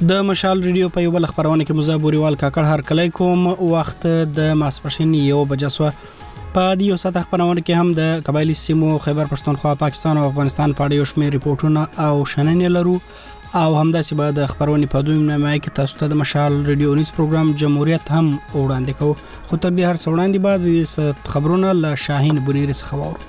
د مشال ریډیو په یو بل خبرونه کې مزابوريوال کاکړ هر کله کوم وخت د ماسپښین 1 بجې سو په دې یو ساعت خبرونه کې هم د قبایلی سیمو خیبر پښتونخوا پاکستان او افغانستان په اړه یو شمېر ریپورتونه او شننې لرو او همداسې به د خبرونه په دویم نامه کې تاسو ته د مشال ریډیو نیوز پروګرام جمهوریت هم وړاندې کوو خو تر دې هر څه وړاندې بعد د خبرونه له شاهین بنيري څخه وورو.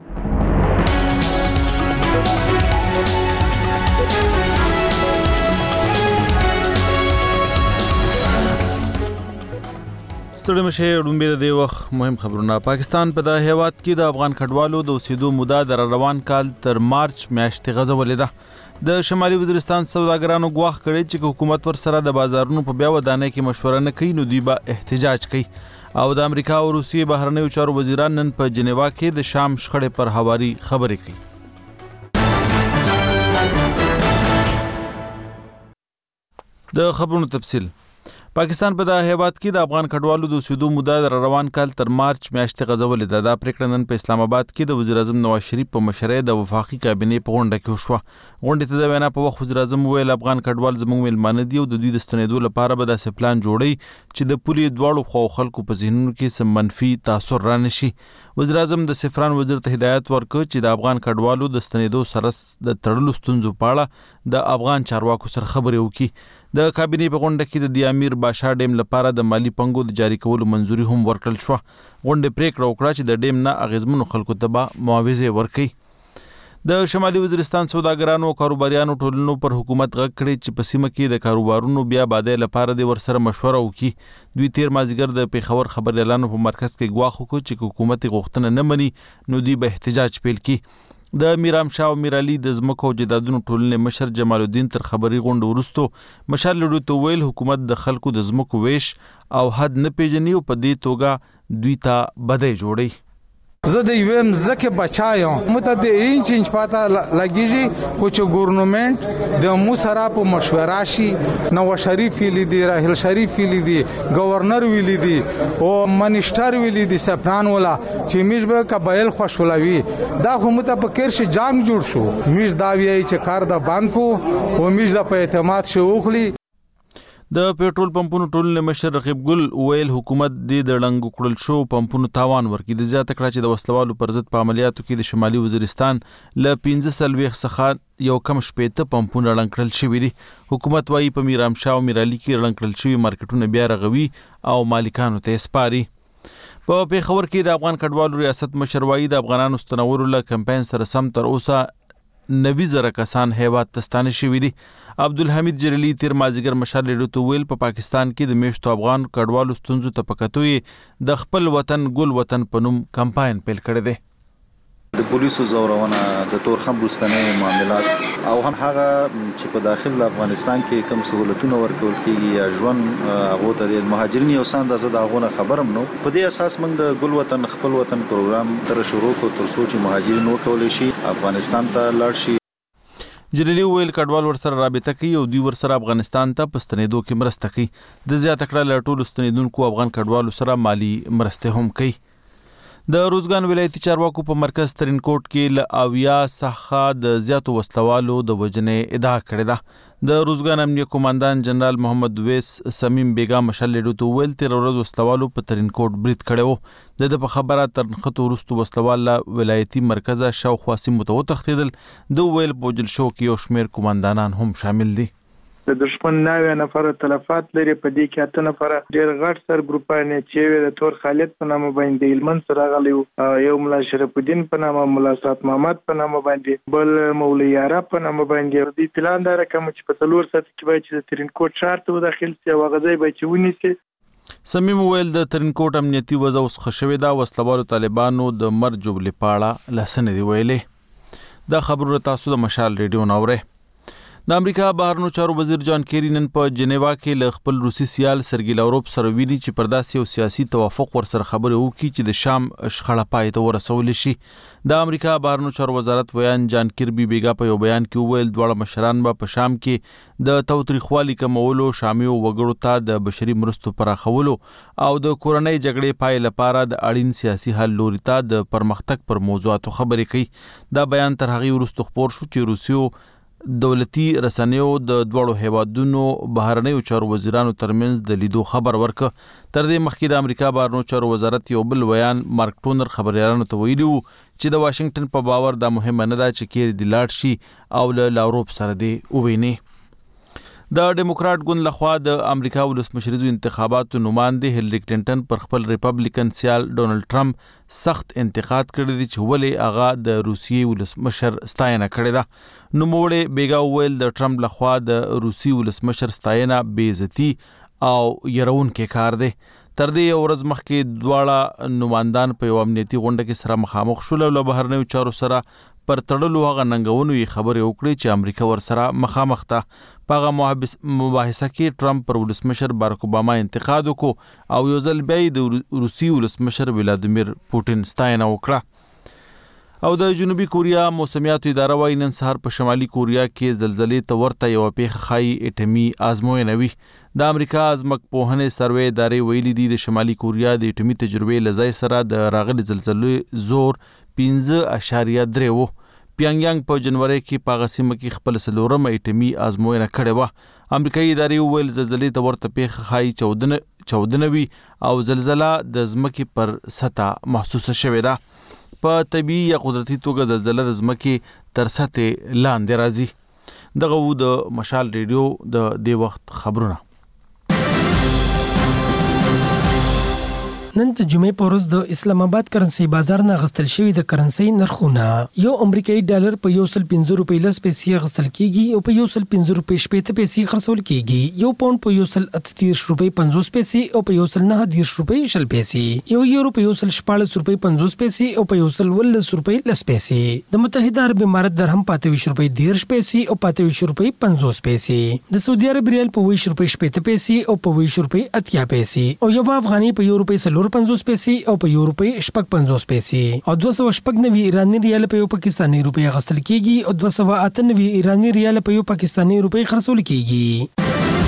ستړي مشه ډومبه د وخت مهم خبرونه. پاکستان په د هیواد کې د افغان کډوالو د اوسېدو موده د روان کال تر مارچ میاشتې غځولې ده. د شمالي وزیرستان سوداګرانو ګواښ کړی چې حکومت ورسره د بازارونو په بیا ودانۍ کې مشوره نه کوي نو دوی به احتجاج کوي. او د امریکا او روسیې بهرنیو چارو وزیران نن په جنیوا کې د شام شخړې پر هواري خبرې کوي. د خبرونو تفصیل. پاکستان په د هیواد کې د افغان کډوالو د اوسېدو موده د روان کال تر مارچ میاشتې غځولې ده. دا پریکړه نن په اسلام آباد کې د وزیر اعظم نواز شریف په مشرۍ د وفاقي کابینې په غونډه کې وشوه. غونډې ته د وینا په وخت وزیر اعظم وویل افغان کډوال زموږ میلمانه دي او د دوی د ستنېدو لپاره به داسې پلان جوړوي چې د پولې دواړو خواو خلکو په ذهنونو کې څه منفي تاثر رانشي. وزیر اعظم د سفران وزیر ته هدایت ورکړ چې د افغان کډوالو د ستنېدو سره د تړلو ستونزو په اړه د افغان چارواکو سره خبرې وکړي. د کابینې په غونډه کې د امیر باشا ډیم لپاره د مالی پنګو د جاری کولو منځوري هم ورکړل شوه. غونډې پریکړه وکړه چې د ډیم نه اغیزمنو خلکو ته به معاوضې ورکړي. د شمالي وزیرستان سوداګرانو او کاروباریانو ټولنو پر حکومت غږ کړی چې په سیمه کې د کاروبارونو بیا بادۍ لپاره د ورسره مشوره وکړي. دوی تیر مازیګر د پیښور خبر اعلانو په مرکز کې ګواښ وکړ چې حکومت غوښتنه نه مني نو دوی به احتجاج پیل کړي. د میرام شاه او میرعلی د ځمکو او جدادونو ټولنې مشر جمال الدین تر خبري غونډې وروسته مشال لړو ته ویل حکومت د خلکو د ځمکو ویش او حد نه پیژني او په دې توګه دوی ته بدۍ جوړي. زه د یوم زکه بچایم مته د انچ پاته لګیږي خو چې ګورنمنت د مو سره په مشوره شي نواز شریف لیدي راحل شریف لیدي گورنر ویلیدي او منیسټر ویلیدي سفران ولا چې میش به قبایل خوشولوي دا خو مته په کیر شي جنگ جوړ شو میش دا وی چې کار د باندې کو او میش د په اعتماد شو خلی. د پېټرول پمپونو ټولنې مشر رقیب ګل ویل حکومت د ړنګ کړل شو پمپونو تاوان ورکړي. د زیاته کړه چې د وسلوالو پر ضد په عملیاتو کې د شمالي وزیرستان له 15 څخه یو کم شپېته پمپونه ړنګ کړل شوي دي. حکومت وايي په میرام شاه او میرعلي کې ړنګ کړل شوي مارکیټونه بیا رغوي او مالکانو ته سپاري. په پیښور کې د افغان کډوالو ریاست مشر وايي د افغانانو ستنولو له کمپاین سره سم تر اوسه 90,000 کسان هیواد ته ستانه شوي دي. عبدالحمید جلیلی تیر مازیګر مشال لړو ته ویل په پاکستان کې د میشتو افغان کډوالو ستونزو ته پکتوې د خپل وطن ګل وطن په نوم کمپاین پیل کړی دی. د پولیسو زورونه د تورخم بوستانه معاملات او هم هغه چې په داخل افغانستان کې کوم سہولتونه ورکول کیږي یا ژوند هغه ته د مهاجرین یو سان د زداغونه خبرم نو په دې اساس موږ د ګل وطن خپل وطن پروګرام تر شروع کو تر سوچ مهاجرین وکول شي افغانستان ته لاړ شي. جلیلی ویل کډوال ورسره رابطه کوي او دوی ورسره افغانستان ته په ستنېدو کې مرسته کوي. د زیاته کړه له ټولو ستنېدونکو افغان کډوالو سره مالی مرسته هم کوي. د روزګان ولایتي چارواکو په مرکز ترینکوټ کې له 80 څخه د زیاتو وسلوالو د وژنې ادعا کړې ده. د روزګان امنیه قوماندان جنرال محمد ویس سمیم بیگا مشال لړو ته ویل تیر ورځ وسلوالو په ترینکوټ برید کړی و. د په خبره تر نښتو وروسته وسلوال له ولایتي مرکزه شاوخوا سیمو ته وتښتېدل. د ویل په وژل شوو کې یو شمېر قوماندانان هم شامل دي. د دشمن 9 نفر تلفات لري په دې کې 8 نفر ډېر غټ سر ګروپانه چې د تور خالد په نامه باندې علمن سره غلي یو مولا شرف الدین په نامه مولا سات محمد په نامه باندې بل مولوی یارا په نامه باندې د پلان دا رقم چې په تلور سات کې به چې ترینکوټ شهر ته داخل شي او غځي به چې ونیسي. سمیم ویل د ترینکوټ امنیتي وضع اوس ښه شوې ده. وسلوالو طالبانو د مرګ جبلې پاړه لسنې دی ویلې. دا خبرونه تاسو د مشال ریډیو ناوره. د امریکا بهرنیو چارو وزیر جان کیری نن په جنیوا کې له خپل روسي سیال سرګی لاوروف سره ویلي چې پر داسې یو سیاسي توافق ورسره خبرې وکړي چې د شام شخړه پای ته ورسول شي. د امریکا بهرنیو چارو وزارت ویان جان کیربي بیگا په یو بیان کې وویل دواړه مشران به په شام کې د تاوتریخوالي کمولو، شامي وګړو ته د بشري مرستو پراخولو او د کورنۍ جګړې پای لپاره د اړین سیاسي حل لوري ته د پرمختګ پر موضوعاتو خبرې کوي. دا بیان تر هغې وروسته خپور شو چې روسیو دولتي رسنیو د دوړو هیوادونو بهرنیو چارو وزیرانو ترمنځ د لیدو خبر ورکړ. تر دې مخکې د امریکا بهرنیو چارو وزارت یو بل بیان مارک ټونر خبريالانو ته ویلي وو چې د واشنگټن په باور دا مهمه نه ده چې کېر دی لاړ شي او له لاروپ سره دی وویني. د ډیموکرات ګوند لخوا د امریکا ولسمشریزو انتخاباتو نماینده هیلری کلینټن پر خپل ریپبلیکن سیال ډونلډ ټرمپ سخت انتقاد کړی دی چې ولې هغه د روسیې ولسمشر ستاینه کړې ده. نوموړی بیګا وویل د ټرمپ لخوا د روسي ولسمشر ستاینه بې عزتي او يرونکې کار دی. تر دې ورځ مخکې دواړه نمائندان په یو امنیتي غونډه کې سره مخامخ شول او له بهرنیو چارو سره پر تړلو هغه ننګونو یې خبرې وکړې چې امریکا ورسره مخامخ ده. په هغه مباحثه کې ټرمپ پر ولسمشر بارک اوباما انتقاد وکړو او یو ځل بیا د روسي ولسمشر ولادیمیر پوتین ستاینه وکړه. او د جنوبي کوریا موسمیاتو اداره وايي نن سهار په شمالي کوریا کې زلزلې ته ورته یو پیښه ښایي اټمي ازموینه وي. د امریکا ځمکپوهنې سروې ادارې ویلي دي د شمالي کوریا د اټمي تجربې له ځای سره د راغلي زلزلې زور 5.3 و. پیانګیانګ په جنوري کې په غسیمه کې خپل سلورمه اټمي ازموینه کړې و. امریکایي ادارې ویل زلزلې ته ورته پیښه ښایي 14 وي او زلزله د ځمکې پر سطح محسوسه شوې ده. په طبيعي یا قدرتي توګه زلزله د ځمکې تر سطح لاندې راځي. دغه و د مشال ریډیو د دې وخت خبرونه. نن د جمعې په ورځ د اسلام آباد کرنسي بازار نه غستل شوی د کرنسي نرخونه یو امریکایي ډالر په 105 روپۍ لس پیسې غستل کیږي او په 105 روپۍ شپږ پیسې خرڅول کیږي. یو پاوند په 138 روپۍ 50 پیسې او په 109 روپۍ 10 پیسې. یو یورو په 114 روپۍ 50 پیسې او په 110 روپۍ 10 پیسې. د متحده عرب امارات درهم 25 روپۍ 10 پیسې او 25 روپۍ 50 پیسې. د سعودي عرب ریال په 20 روپۍ 7 پیسې او په 20 روپۍ 80 پیسې او یو افغاني په 1 روپۍ 50 پیسې او په یو روپۍ 50 پیسې او 290 ایرانی ریال په یو پاکستانی روپۍ غستل کیږي او 298 ایرانی ریال په یو پاکستانی روپۍ خرڅول کیږي.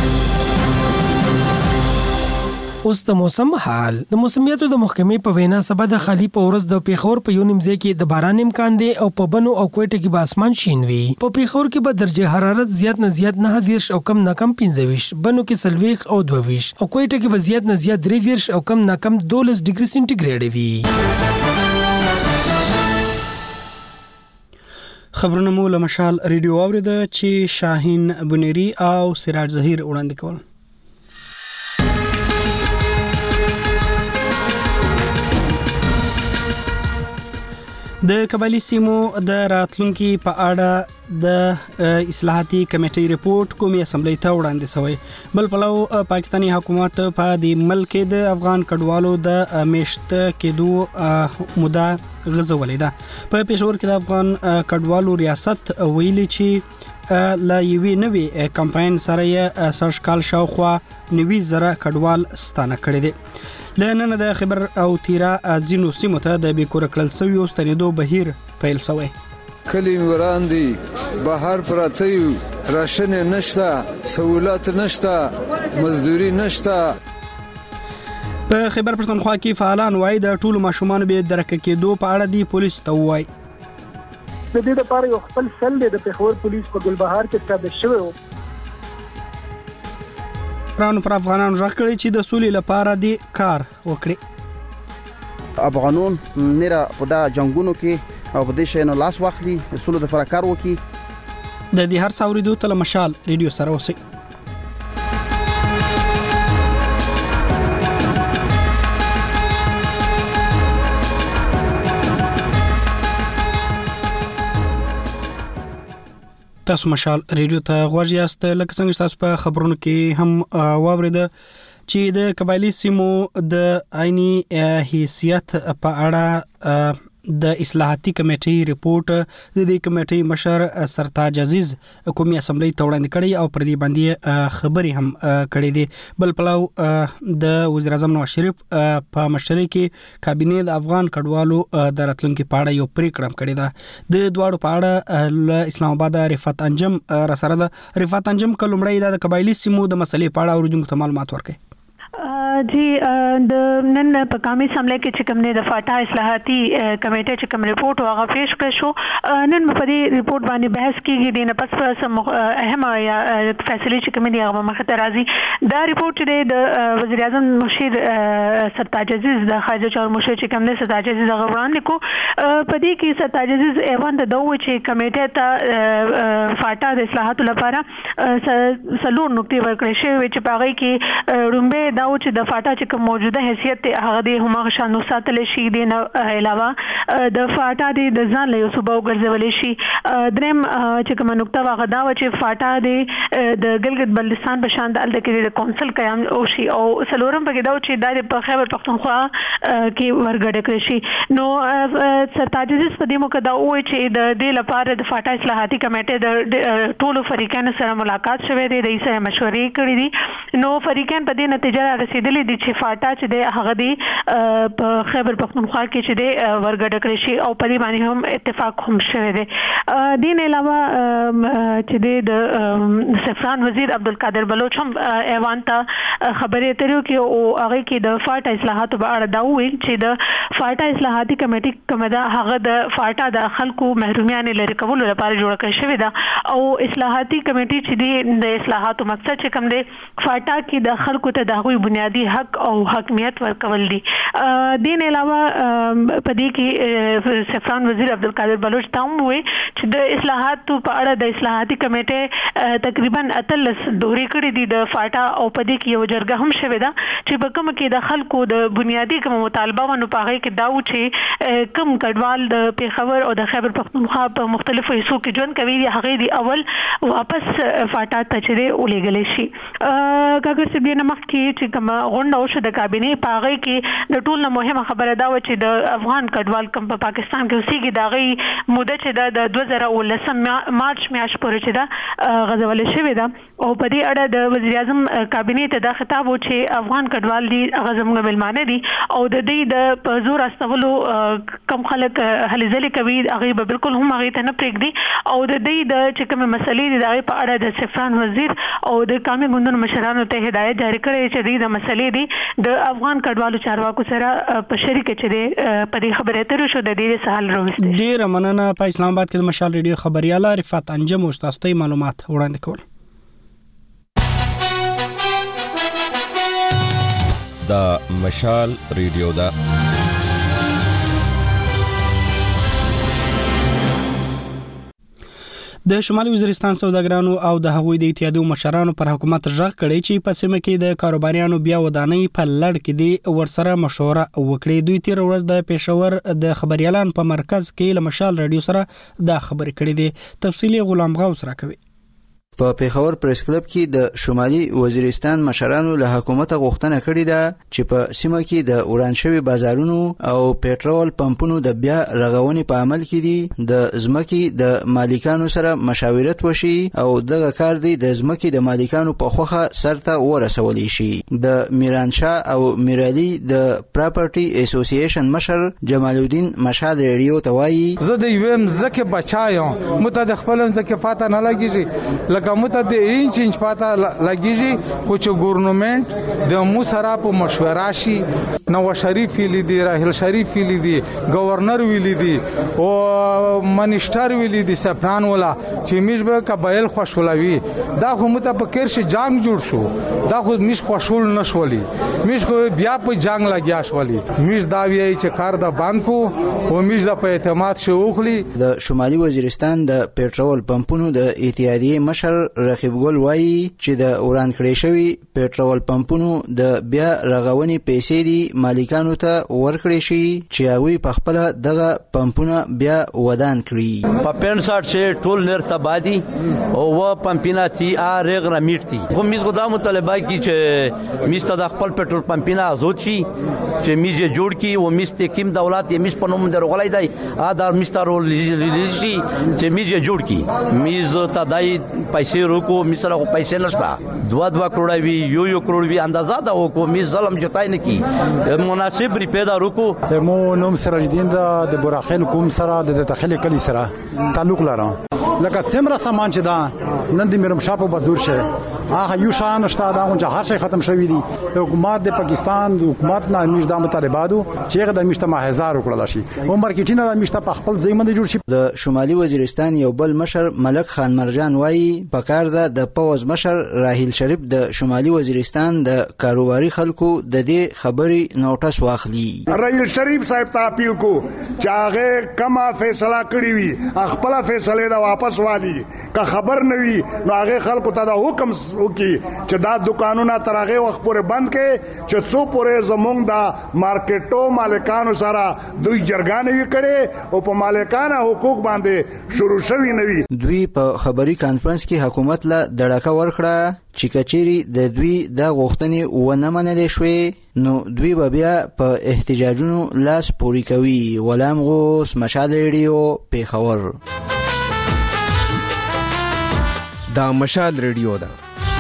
اوس د موسم حال. د موسمیاتو د محکمې په وینا سبا د خالی په ورځ د پیښور په یو نیمځای کې د باران امکان دی او په بنو او کوټه کې به اسمان شین وي. په پیښور کې به درجه حرارت زیات نه زیات 9 او کم نه کم 15، بنو کې 40 او 22 او کوټه کې به زیات نه زیات 23 او کم نه کم 12 ډیګري سنټیګریډ وي. خبرونه مو له مشال ریډیو اوریده چې شاهین بنيري او سراج ظهیر وړاندې کول. د قبایلی سیمو د راتلونکي په اړه د اصلاحاتي کمیټې ریپورت قومي اسمبلی ته وړاندې شوی. بل پلو پاکستانی حکومت په دې ملک د افغان کډوالو د میشت کېدو موده غځولې ده. په پېښور کې د افغان کډوالو ریاست ویلي چې لا یوې نوې کمپاین سره یې سرش کال شاوخوا 90,000 کډوال ستانه کړي دي. لنن د خبر او تیرا ځینو سیمو ته د بیکور کړل سوي او ستنېدو بهیر پیل شوی. کلی وران دي، بهر پراته یو، راشن نشته، سہولت نشته، مزدوري نشته. په خبر پښتونخوا کې فعالان وایي د ټولو ماشومان به درک کېدو په اړه دی پولیس ته وایي. د دې لپاره یو خپل سل د پیښور پولیس په ګلبهار کې ثابت شوی و. پر افغانانو ژغ کړی چې د سولې لپاره دی کار وکړي. افغانون میرا په دا جنگونو کې او په دې شینو لاس واخلي، سولې د فرکار وکړي. د دې هر څاوریدو تل مشال ریډیو سره اوسئ. تاسو مشال ریډیو ته غوږ یاست. لکه څنګه تاسو په خبرونو کې هم واوریده چې د قبایلی سیمو د عیني حیثیت په اړه د اصلاحاتي کمیټې ریپورت د دې کمیټې مشر سرتاج عزیز قومي اسمبلی ته وړاندې کړی او پر دې باندې خبري هم کړې دي. بل پلو د وزیر اعظم نواز شریف په مشرۍ کې کابینه د افغان کډوالو د راتلونکي په اړه یو پریکړه کړې ده. د دواړو په اړه اسلام آباد رفعت انجم را سره ده. رفعت انجم کلمړی د قبایلی سیمو د مسلې په اړه اوریدونکو ته معلومات ورکړي. جی د نن په قومي اسمبلی کې چې کوم نه د فاټا اصلاحاتي کمیټه چې کوم ریپورت هغه پیش کړ شو نن په دې ریپورت باندې بحث کیږي د نه پس سم اهمه یا فیصله چې کوم دی هغه مخ ته راځي دا ریپورت چې د وزیر اعظم مشیر سرتاج عزیز د خارجه چارو مشیر چې کوم نه سرتاج عزیز هغه وړاندې کو په دې کې سرتاج عزیز ایوان د دوه چې کمیټه ته فاټا د اصلاحاتو لپاره سلور نقطې ورکړې شوې چې په هغه کې رومبه دا چې د فاټا چې کوم موجوده حیثیت هغه د همغه شانو ساتل شي د نه علاوه د فاټا د ځان له صوبه وګرځول شي دریم چې کوم نقطه هغه دا چې فاټا د ګلګت بلتستان په شان د الته کې د کونسل قیام او شي او سلورم په کې دا چې د خیبر پختونخوا کې ورګډ کړی شي نو سرتاج عزیز په دې موقع دا وایي چې د دې لپاره د فاټا اصلاحاتي کمیټه د ټولو فریقانو سره ملاقات شوې ده د سره مشورې کړې دي نو فریقان په دې نتیجه رسیدلې دي چې فاټا چې د هغه دی په خیبر پختونخوا کې چې د ورګډ کړی شي او په دې باندې هم اتفاق هم شوی دی دین علاوه چې د سفران وزیر عبدالقادر بلوچ هم ایوان ته خبرې اترې کې او هغه کې د فاټا اصلاحاتو په اړه دا ویل چې د فاټا اصلاحاتي کمیټه کومه ده هغه د فاټا د خلکو محرومیت لري کولو لپاره جوړ کړی شوی ده او اصلاحاتي کمیټه چې د اصلاحاتو مقصد چې کوم دی فاټا کې د خلکو ته د هغوی بنیادی حق او حاکمیت ورکول دي دین علاوه په دې کې سفران وزیر عبدالقادر بلوچ تام وی چې د اصلاحاتو په اړه د اصلاحاتي کمیټه تقریبا 13 دوري کړې دي د فاټا او په دې کې یو جرګه هم شوې ده چې په کوم کې د خلکو د بنیادی کوم مطالبه ونو په هغه کې دا و چې کوم کډوال د پیښور او د خیبر پختونخوا په مختلفو حصو کې ژوند کوي هغه دی اول واپس فاټا ته چره ولېږل شي کاګر سي بیا نمخ کې چې کوم غونډه وشو د کابینې په هغه کې د ټول نه مهمه خبره دا و چې د افغان کډوال کوم په پاکستان کې اوسېږي دا غي موده چې د 2019 مارچ میاشت پورې چې دا غزول شوې ده او په دې اړه د وزیر اعظم کابینې ته دا خطاب و چې افغان کډوال دي هغه زموږ ملمانه دي او د دې د په زور استولو کم خلک هلې ځلې کوي هغه به بالکل هم هغه ته نه پرېږدي او د دې د چې کوم مسلې دي هغه په اړه د سفران وزیر او د قومي ګوندونو مشرانو ته هدایت جاری کړی چې د مسلې دي د افغان کډوالو چارواکو سره په شریک چې د په دې خبره اترې شو د دې سهال راوستي ډیر مننه په اسلام آباد کې د مشال ریډیو خبرياله رفعت انجم او تاسو معلومات وړاندې کول دا مشال ریډیو دا د شمالي وزیرستان سوداګرانو او د هغوی د اتحادیو مشرانو پر حکومت ژغ کړی چې په سیمه کې د کاروباریانو بیا ودانۍ په لړ کې دی ورسره مشوره وکړي دوی تیر ورځ د پېښور د خبريالان په مرکز کې لمشال رادیو سره د خبرې کړې دي تفصیلی غلام غوث راکوي په پیښور پریس کلب کې د شمالي وزیرستان مشرانو له حکومت غوښتنه کړې ده چې په سیمه کې د وران شوي بازارونو او پېټرول پمپونو د بیا رغونې په عمل کې دي د ځمکې د مالکانو سره مشاورت وشي او دغه کار دی د ځمکې د مالکانو په خوخه سرته ورسولی شي د میرانشاه او میرالي د پراپرټي اسوسییشن مشر جمال الدین مشال ریډیو ته وایي زه د یو مزکه بچایم مته د خپل ځکه فاته نه لګیږي لکه مته د انچ پاته لګیږي خو چې ګورنمنت د مو سره په مشوره شي نو شریف لیدي راهل شریف لیدي گورنر ویلیدي او منیسټر ویلیدي سپران ولا چې میش به قبایل خوشولوي دا خو مته په کرش جنگ جوړ شو دا خو میش خوشول نشولي میش خو بیا په جنگ لګیا شولي میش دا وی چې کار د بانکو او میش د په اعتماد شو خلی د شمالي وزیرستان د پېټرول پمپونو د اتحادیې مشر رقیب ګل وایي چې د وران کړی شوی پېټرول پمپونو د بیا رغونې پیسې دي مالکانو ته ورکړي شي چې هغوی په خپل دغه پمپونه بیا ودان کړي په 65 چې ټول نر تبادي او و پمپینا تی ارغ رمیټي خو میز غوډه مطالبه کی چې میسته د خپل پېټرول پمپینا ازود شي چې میز جوړ کی او میسته کیم دولت یې میس په نوم درغلای دی دا میسته رول شي چې میز جوړ کی میز تدای پیسې روکو مثلا پیسې نشته 2 کروڑ وی یو کروڑ وی اندازه دا کو می ظلم جتای نه کی مناسب ری پیدا روکو مو نوم سراج الدین د براخین کوم سره د داخلي کلی سره تعلق لرم لکه څومره سامان چې دا نن د میرم شاپ په بازور شه هغه یو شان شته دا چې هر شي ختم شوی دی. حکومت د پاکستان د حکومت نه میش د مطالباتو چې د میشته ماهزار وکړل شي عمر کې ټینه د میشته په خپل ځایمن جوړ شي. د شمالي وزیرستان یو بل مشر ملک خان مرجان وایي پکار د پوز مشر راهیل شریف د شمالي وزیرستان د کاروباري خلکو د دې خبرې نوټس واخلي. راهیل شریف صاحب ته اپیل کو چې هغه کما فیصله کړی وي خپل فیصله دا واپس والی که خبر نه وي نو هغه خلکو ته دا حکم وکي چې دا دکانونه تر هغه وخت پورې بند کړي چې څو پورې زمونږ دا مارکیټو مالکانو سره دوی جرګانې وکړي او په مالکانه حقوق باندې شروع شوی نه وي. دوی په خبري کانفرنس کې حکومت له دړکه ورکړه چې کچيري د دوی د غوښتنې ونه منلې شوې نو دوی به بیا په احتجاجونو لاس پوري کوي. غلام غوث، مشال ریډیو، پیښور. دا مشال ریډیو ده.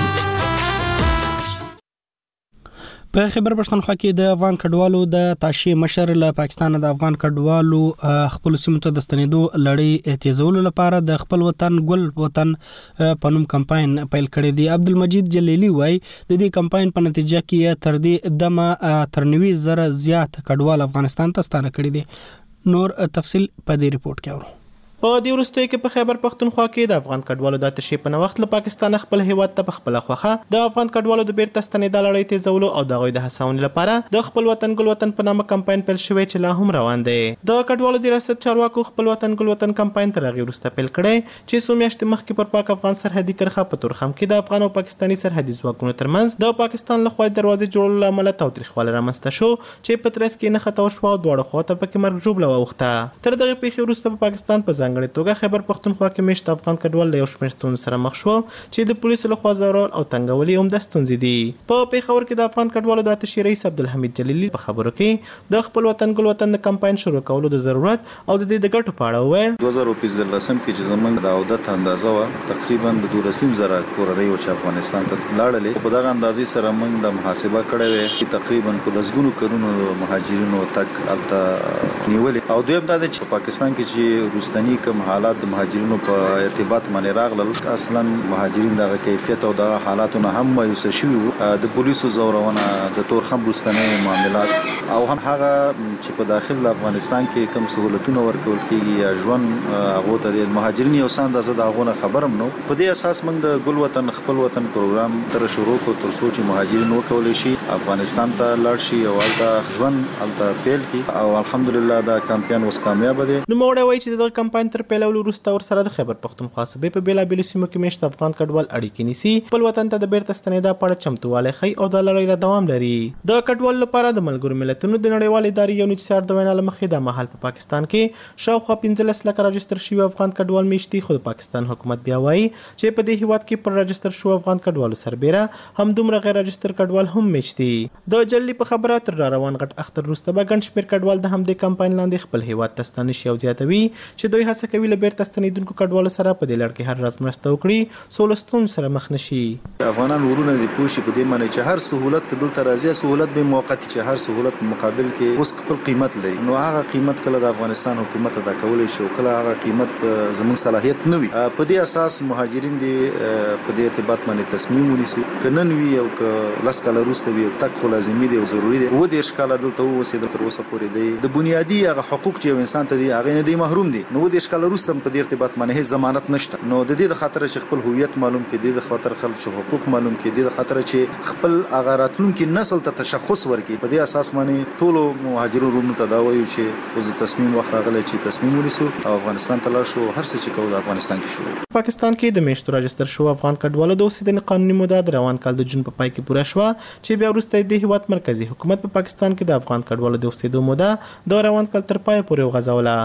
په خبر پښتونخوا کې د افغان کډوالو د تاشي مشر له پاکستان د افغان کډوالو خپل سیمو ته د ستنېدو لړۍ تیزولو لپاره د خپل وطن ګل وطن پنوم کمپاین پیل کړی دی. عبدالمجید جلیلی وای د دې کمپاین په نتیجه کې تر دې دمه تر 90,000 زیات کډوال افغانستان ته ستانه کړي دي. نور تفصیل په دې ریپورت کې اورو. په دې وروستیو کې په خیبر پښتونخوا کې د افغان کډوالو د تشې په وخت له پاکستان خپل هیواد ته په خپل خوخه د افغان کډوالو د بیرته ستنېدو لړۍ تیزولو او د غوي د هڅونې لپاره د خپل وطن ګل وطن په نامه کمپاین پیل شوی چې لا هم روان دی. د کډوالو د ریاست چارواکو خپل وطن ګل وطن کمپاین تر هغه وروسته پیل کړی چې څو میاشتې مخکې پر پاک افغان سرحدي کرښه په تورخم کې د افغان او پاکستاني سرحدي ځواکونو ترمنځ د پاکستان لخوا دروازې جوړولو لامل تاوتریخوالی رامنځته شو چې په ترڅ کې نه خطا وشو او دواړه خواته پکې مرګ ژوبله واوښته. تر دغه پیښې وروسته په پاکستان په ځانګړې توګه خیبر پښتونخوا کې مشت افغان کډوال له یو شمېر ستونزو سره مخ شو چې د پولیسو لخوا ځورول او تنګولي هم د ستونزې دي. په پیښور کې د افغان کډوالو د اتشي رئیس عبدالحمید جلیلی په خبرو کې د خپل وطن ګل وطن د کمپاین شروع کولو د ضرورت او د دې د ګټو په اړه وویل. 2015 کې چې زمونږ د عودت اندازه و تقریبا د 12,000 کورنۍ چې افغانستان ته لاړلې په دغه اندازې سره موږ د محاسبه کړې وې چې تقریبا په لسګونو کورونو مهاجرینو تک الته نیولې او دویم دا چې پاکستان کې چې روستنی کوم حالات د مهاجرینو په ارتباط باندې راغلل اصلا مهاجرین دغه کیفیت او دغه حالاتونه هم مایوس شوي د پولیسو زورونه د تورخم روستنی معاملات او هم هغه چې په داخل افغانستان کې کوم سہولتونه ورکول کیږي یا ژوند هغه ته د مهاجرین یو سان د هغه خبرم نو په دې اساس موږ د ګل وطن خپل وطن پروګرام تر شروع کو تر څو چې مهاجرین وکول شي افغانستان ته لاړ شي او الته ژوند الته پیل کی او الحمدلله دا کمپاین اوس کامیاب دی. نو موږ وایو چې د کمپاین تر پیلولو وروسته ور سره د خیبر پښتونخوا صوبې په بیلابیلو سیمو کې مشت افغان کډوال اړیکې نیسي خپل وطن ته د بیرته ستنېدا په اړه چمتووالی ښیي او د لړۍ لا دوام لري. د کډوالو لپاره د ملګرو ملتونو د نړیوالې ادارې UNHCR د وینا له مخې د مهال په پاکستان کې شاوخوا 15 لک راجستر شوي افغان کډوال میشتي خو د پاکستان حکومت بیا وایي چې په دې هیواد کې پر راجستر شو افغان کډوالو سربېره هم دومره غیر راجستر کډوال هم میشتي. د جلی په خبره تر روان غټ اختر وروسته به ګڼ شمېر کډوال د همدې کمپاین لاندې خپل هیواد ته ستانه شي او زیاتوي چې دوی هڅه کوي له بیرته ستنېدونکو کډوالو سره په دې لړ کې هر ورځ مرسته وکړي سولستون سره مخ نشي. افغانان ورونه دي پوښي په دې معنی چې هر سہولت کدل تر راځي سہولت به موقت چې هر سہولت مقابل کې اوس خپل قیمت لري نو هغه قیمت کله د افغانستان حکومت ادا کولای شي او کله هغه قیمت زموږ صلاحیت نه وي. په دې اساس مهاجرین دي په دې ارتباط باندې تصمیم ونیسي کنن وی او ک لاس کاله روسته وي تک خو لازمي دي او ضروری دي و دې اشکال دلته وسیده تر اوسه پورې دي د بنیادی هغه حقوق چې انسان ته دي هغه نه دي محروم دي نو د اشکال روسته په دې ارتباط باندې هیڅ ضمانت نشته. نو د دې د خاطر چې خپل هویت معلوم کړي د خاطر خلک حقوق معلوم کړي د خاطر چې خپل اغاراتونکو نسل ته تشخص ورکړي په دې اساس باندې ټول مهاجرونو ته دا وایي چې اوس تصمیم واخراغله چې تصمیم ونیسو او افغانستان ته لاړ شو هر څه چې کوو د افغانستان کې شروع. پاکستان کې د میشتو راجستر شو افغان کډوالو د اوسېدنې قانوني موده د روان کال د جون په پای کې پوره شوه چې بیا وروسته د هیواد مرکزی حکومت په پاکستان کې د افغان کډوالو د اوسېدو موده د روان کال تر پای پورې وغځوله.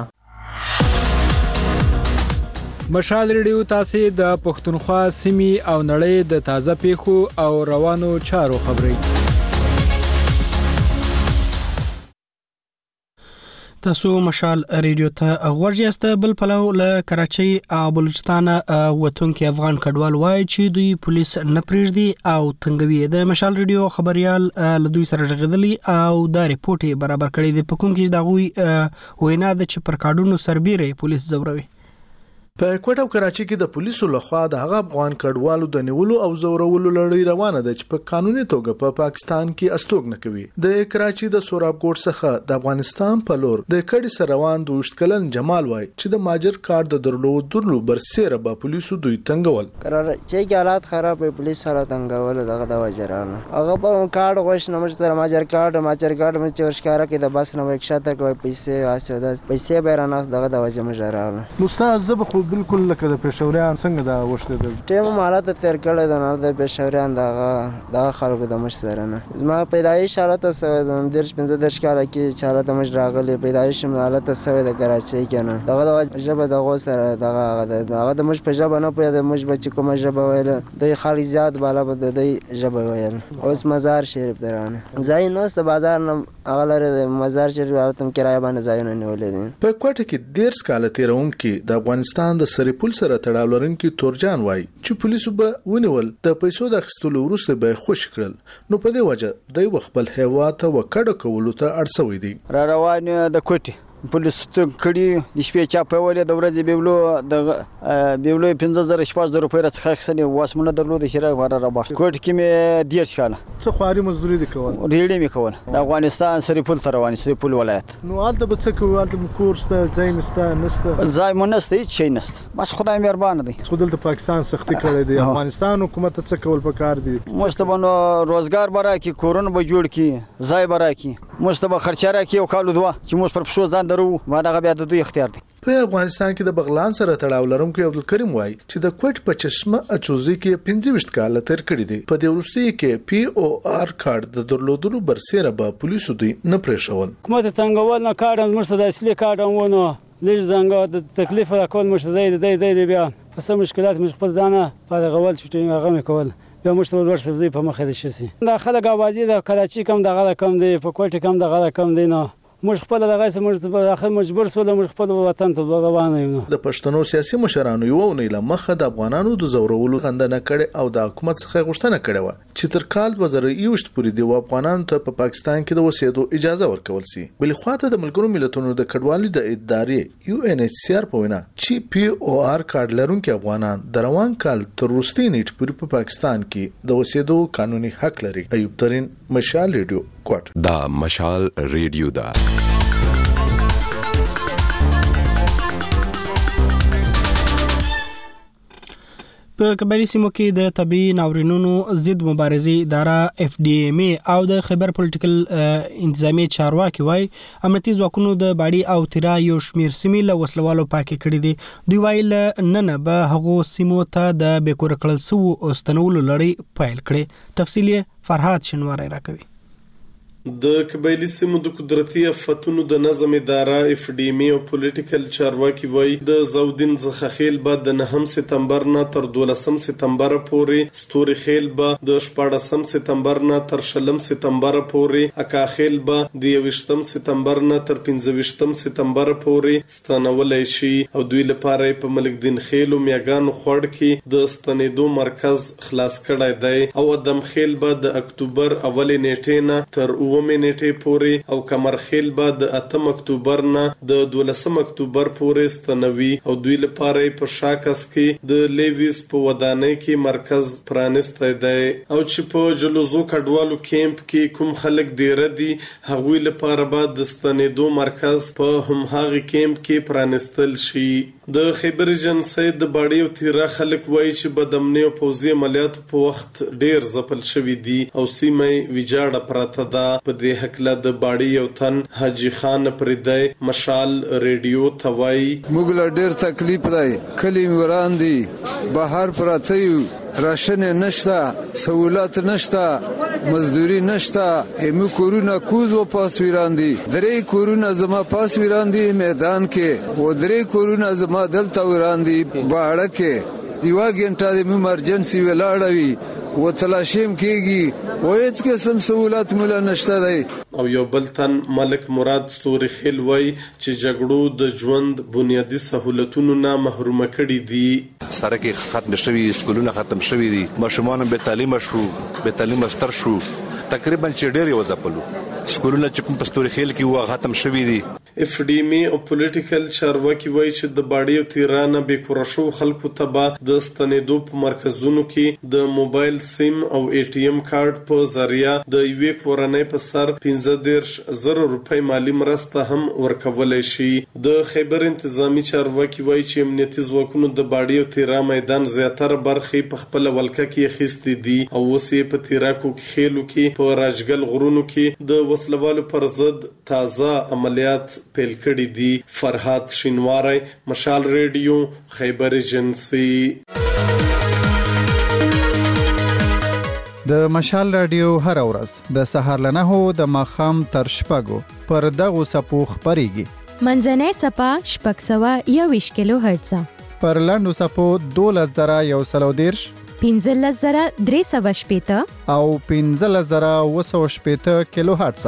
مشال ریډیو تاسو د پښتونخوا سیمې او نړۍ د تازه پیښو او روانو چارو خبري تاسو مشال ریډیو ته غوړیاست. بل پلو له کراچۍ او بلوچستان وتونکو افغان کډوال وایي چې دوی پولیس نه پریږدي او تنګوي. د مشال ریډیو خبريال له دوی سره ژغېدلی او دا ریپورت برابر کړی دی په کوم کې دا غوي وینا د چې پر کاډونو سربېره پولیس زوروي. په کوټه او کراچي کې د پولیسو لخوا د هغه افغان کډوالو د نیولو او زورولو لړۍ روانه ده چې په قانوني توګه په پاکستان کې استوګنه کوي. د کراچي د سوراب ګوټ څخه د افغانستان په لور د کډي سره روان 12 کلن جمال وای چې د ماجر کارت د درلودلو برسره به پولیسو دوی تنګول. کراچي کې حالات خراب وي، پولیس سره تنګول دغه د وجرانه هغه په کارت غوښ نه مر سره ماجر کارت مې چورشکاره کې د بس نه وښاته کوي پیسې واسه پیسې بیرانه دغه د وجه مجرانه. استاد زب خو بالکل لکه د پېښوریان څنګه دا وشته د ټیم حالت تیر کړل د پېښوریان دغه خلکو د مشسره نه زما پیدایش حالت سوی د 15 کال کې حالت مش راغلی پیدایش حالت سوی د کراچۍ کنه دغه د جبه دغه سره دغه د مش په جبه نه په د مش بچ کوم جبه ویل د خالي زیات بالا به د جبه ویل. اوس مزار شریف درانه ځای نوست بازار نه هغه لري د مزار شریف حالت کرایه باندې ځایونه نیولې دي. په کوټه کې 10 کال تیرون کې د افغانستان د سرپل سره تړاو لرونکي تورجان وای چې پولیسو به ونیول د پیسو د اخیستلو وروسته به خوش کړل نو په دې وجه د خپل هیواد ته وکړه کولو ته اړسوي دي. را روان د کوټي پولیس ته کړي د شپې چاپولې د ورځې بیبلو 15000 روپۍ راڅخه خسنې واسمنه درلود شره غوړه را باخ کوټ کې مې 10 کاله څه خواري مزدوري دي کول ریډي مې کول د افغانستان سرپل ته روان سرپل ولایت نو البته به څه کوو البته کورس ته ځای نسته ځای مونسته هیڅ شي نسته بس خدای مهربان دی. خو دلته پاکستان سختي کړی دی افغانستان حکومت څه کول پکار دی مستبنو روزګار برا کی کورن به جوړ کی ځای برا کی مستبه خرچاره کی او کالو دوا چې موږ پر پښو ځان درو ما دغه بیا د دوی اختیار دی. په افغانستان کې د بغلان سره تړاو لرونکي عبدالکریم وای چې د کوټ په چشمه اچوزي کې 25 کال تیر کړی دی. په دې وروستي کې پی او آر کارت د درلودلو برسره به پولیسو دوی نه پرېښول. حکومت څنګه ول کارت مرسته د اصلي کارت ونه لږ څنګه د تکلیف راکول مرسته دی بیا په سم مشکلات مش خپل ځانه په غول چې هغه مې کول بیا مشته ورسره دی په مخه دي شي دا خلک اوازي د کراچي کم دغه کم دی په کوټه کم دغه کم دی نه موږ خپل دغه سم داخل مجبور سول موږ خپل وطن ته روان یو. د پښتنو سیاسي مشرانو یو نه لمخه د افغانانو د زورولو غندنه کړي او د حکومت څخه غوښتنه کړي و چې تر کال 2021 پورې د افغانانو ته په پاکستان کې د اوسېدو اجازه ورکول شي. بل خواته د ملګرو ملتونو د کډوالۍ د ادارې UNHCR په وینا چې پی او آر کارت لرونکي افغانان د روان کال تر وروستي نیټ پورې په پاکستان کې د اوسېدو قانوني حق لري. ایوب ترين مشال ریډیو کوټ دا مشال ریډیو دا په قبایلی سیمو کې د طبي ناورینونو ضد مبارزې اداره FDMA او د خیبر پولیټیکل انتظامی چارواکي وای امنیتي ځواکونو د باډي او تیرا یو شمیر سیمې له وسلوالو پاکي کړې دي. دوی وایي نه به هغو سیمو ته د بیکور کړل سو استنولو لړۍ پیل کړي. تفصیل فرهاد شنواری راکوي. د قبایلی سیمو د قدرتي افتونو د نظم اداره FDMA او پولیټیکل چارواکي وایي د زودین څخه خیل به د 9 سپتمبر نه تر 12 سپتمبر پورې ستوري خیل به د 14 سپتمبر نه تر 16 سپتمبر پورې اکا خیل به د 21 سپتمبر نه تر 15 سپتمبر پورې ستنولای شي او دوی لپاره په ملک دین خیل او میاګانو خوړ کې د ستنېدو مرکز خلاص کړی دی او ادم خیل به د اکتوبر اول نیټه نه تر نیټه پورې او کمرخیل به د 8 اکتوبر نه د 12 اکتوبر پورې ستنوي او دوی لپاره په شاکس کې د لیویس په ودانۍ کې مرکز پرانستی دی او چې په جلوزو کډوالو کیمپ کې کوم خلک ډیر دي هغوی لپاره به د ستنېدو مرکز په هماغه کیمپ کې پرانستل شي. د خیبر جنسي د باډي او تیرا خلک وایي چې بدامنۍ او پوځي عملیاتو په وخت ډیر ځپل شوی دي او سیمه ویجاړه پراته ده. په دې حکله د باډي یو تن حاجی خان پردای مشال ریډیو توای موږ ډیر تکلیف دی کلی وران دي بهر پراته یو راشن نشتا سہولت نشتا مزدوری نشتا ایمو کورونا کوز و پاس ویران دی درې کورونا زما پاس ویران دی میدان کې و درې کورونا زما دلته ویران دی باړه کې دیوا ګنټه د ایمرجنسي ولاړوي و تلاشیم کېږي و هیڅ قسم سہولت مولا نشته دی. او یو بل تن ملک مراد ستوري خیل وای چې جګړو د ژوند بنیادی سہولتونو نه محروم کړي دي. سره کې ختم شوي سکولونه ختم شوي دي ماشومان به تعلیم شو به تعلیم ستر شو تقریبا چې ډېر یو ځپلو سکولونه چې کوم په ستوري خیل کې و ختم شوي دي. اف ډي ام او پولیټیکل چارواکي وایي چې د باډي او تیرانه به کورشو خلکو ته به د ستنېدو په مرکزونو کې د موبایل سیم او ای ټي ام کارت په ذریعہ د یوې کورنۍ په سر 15,000 روپۍ مالی مرسته هم ورکولای شي. د خیبر انتظامی چارواکي وایي چې امنیتي ځواکونو د باډي او تیرا میدان زیاتره برخې په خپل ولکه کې اخیستې دي او اوس یې په تیراکو کې خېلو کې په راجګل غرونو کې د وسلوالو پر ضد تازه عملیات پیل کړي دي. فرهاد شینواری، مشال ریډیو، خیبر ایجنسی. د مشال رادیو هر ورځ د سهار له 9 د ماښام تر 6 پر دغو څپو خپرېږي. منځنۍ څپه 621 کیلو هرتز، پر لاندو څپو 12,130، 15,380 او 15,280 کیلو هرتز.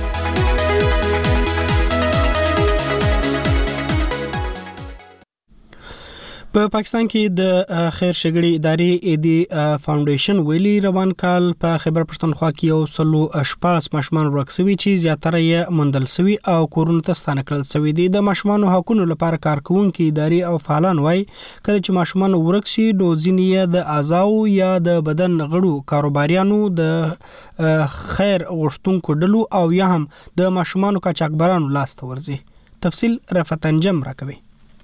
په پاکستان کې د خیر شګړې ادارې ایدي فاونډیشن ویلي روان کال په خیبر پښتونخوا کې یو سلو اشپاس ماشومان ورکسوي چې زیاتره یې مندل سوي او کورونو ته ستانه کړل سوي دي. د ماشومان حقوقو لپاره کارکونکو ادارې او فعالان وایي کله چې ماشومان ورکسي نو ځینې د اعضاو یا د بدن غړو کاروباریانو د خیر غوښتونکو ډلو او یا هم د ماشومان قاچاقبرانو لاس ته ورځي. تفصیل رفعت انجم راکوي.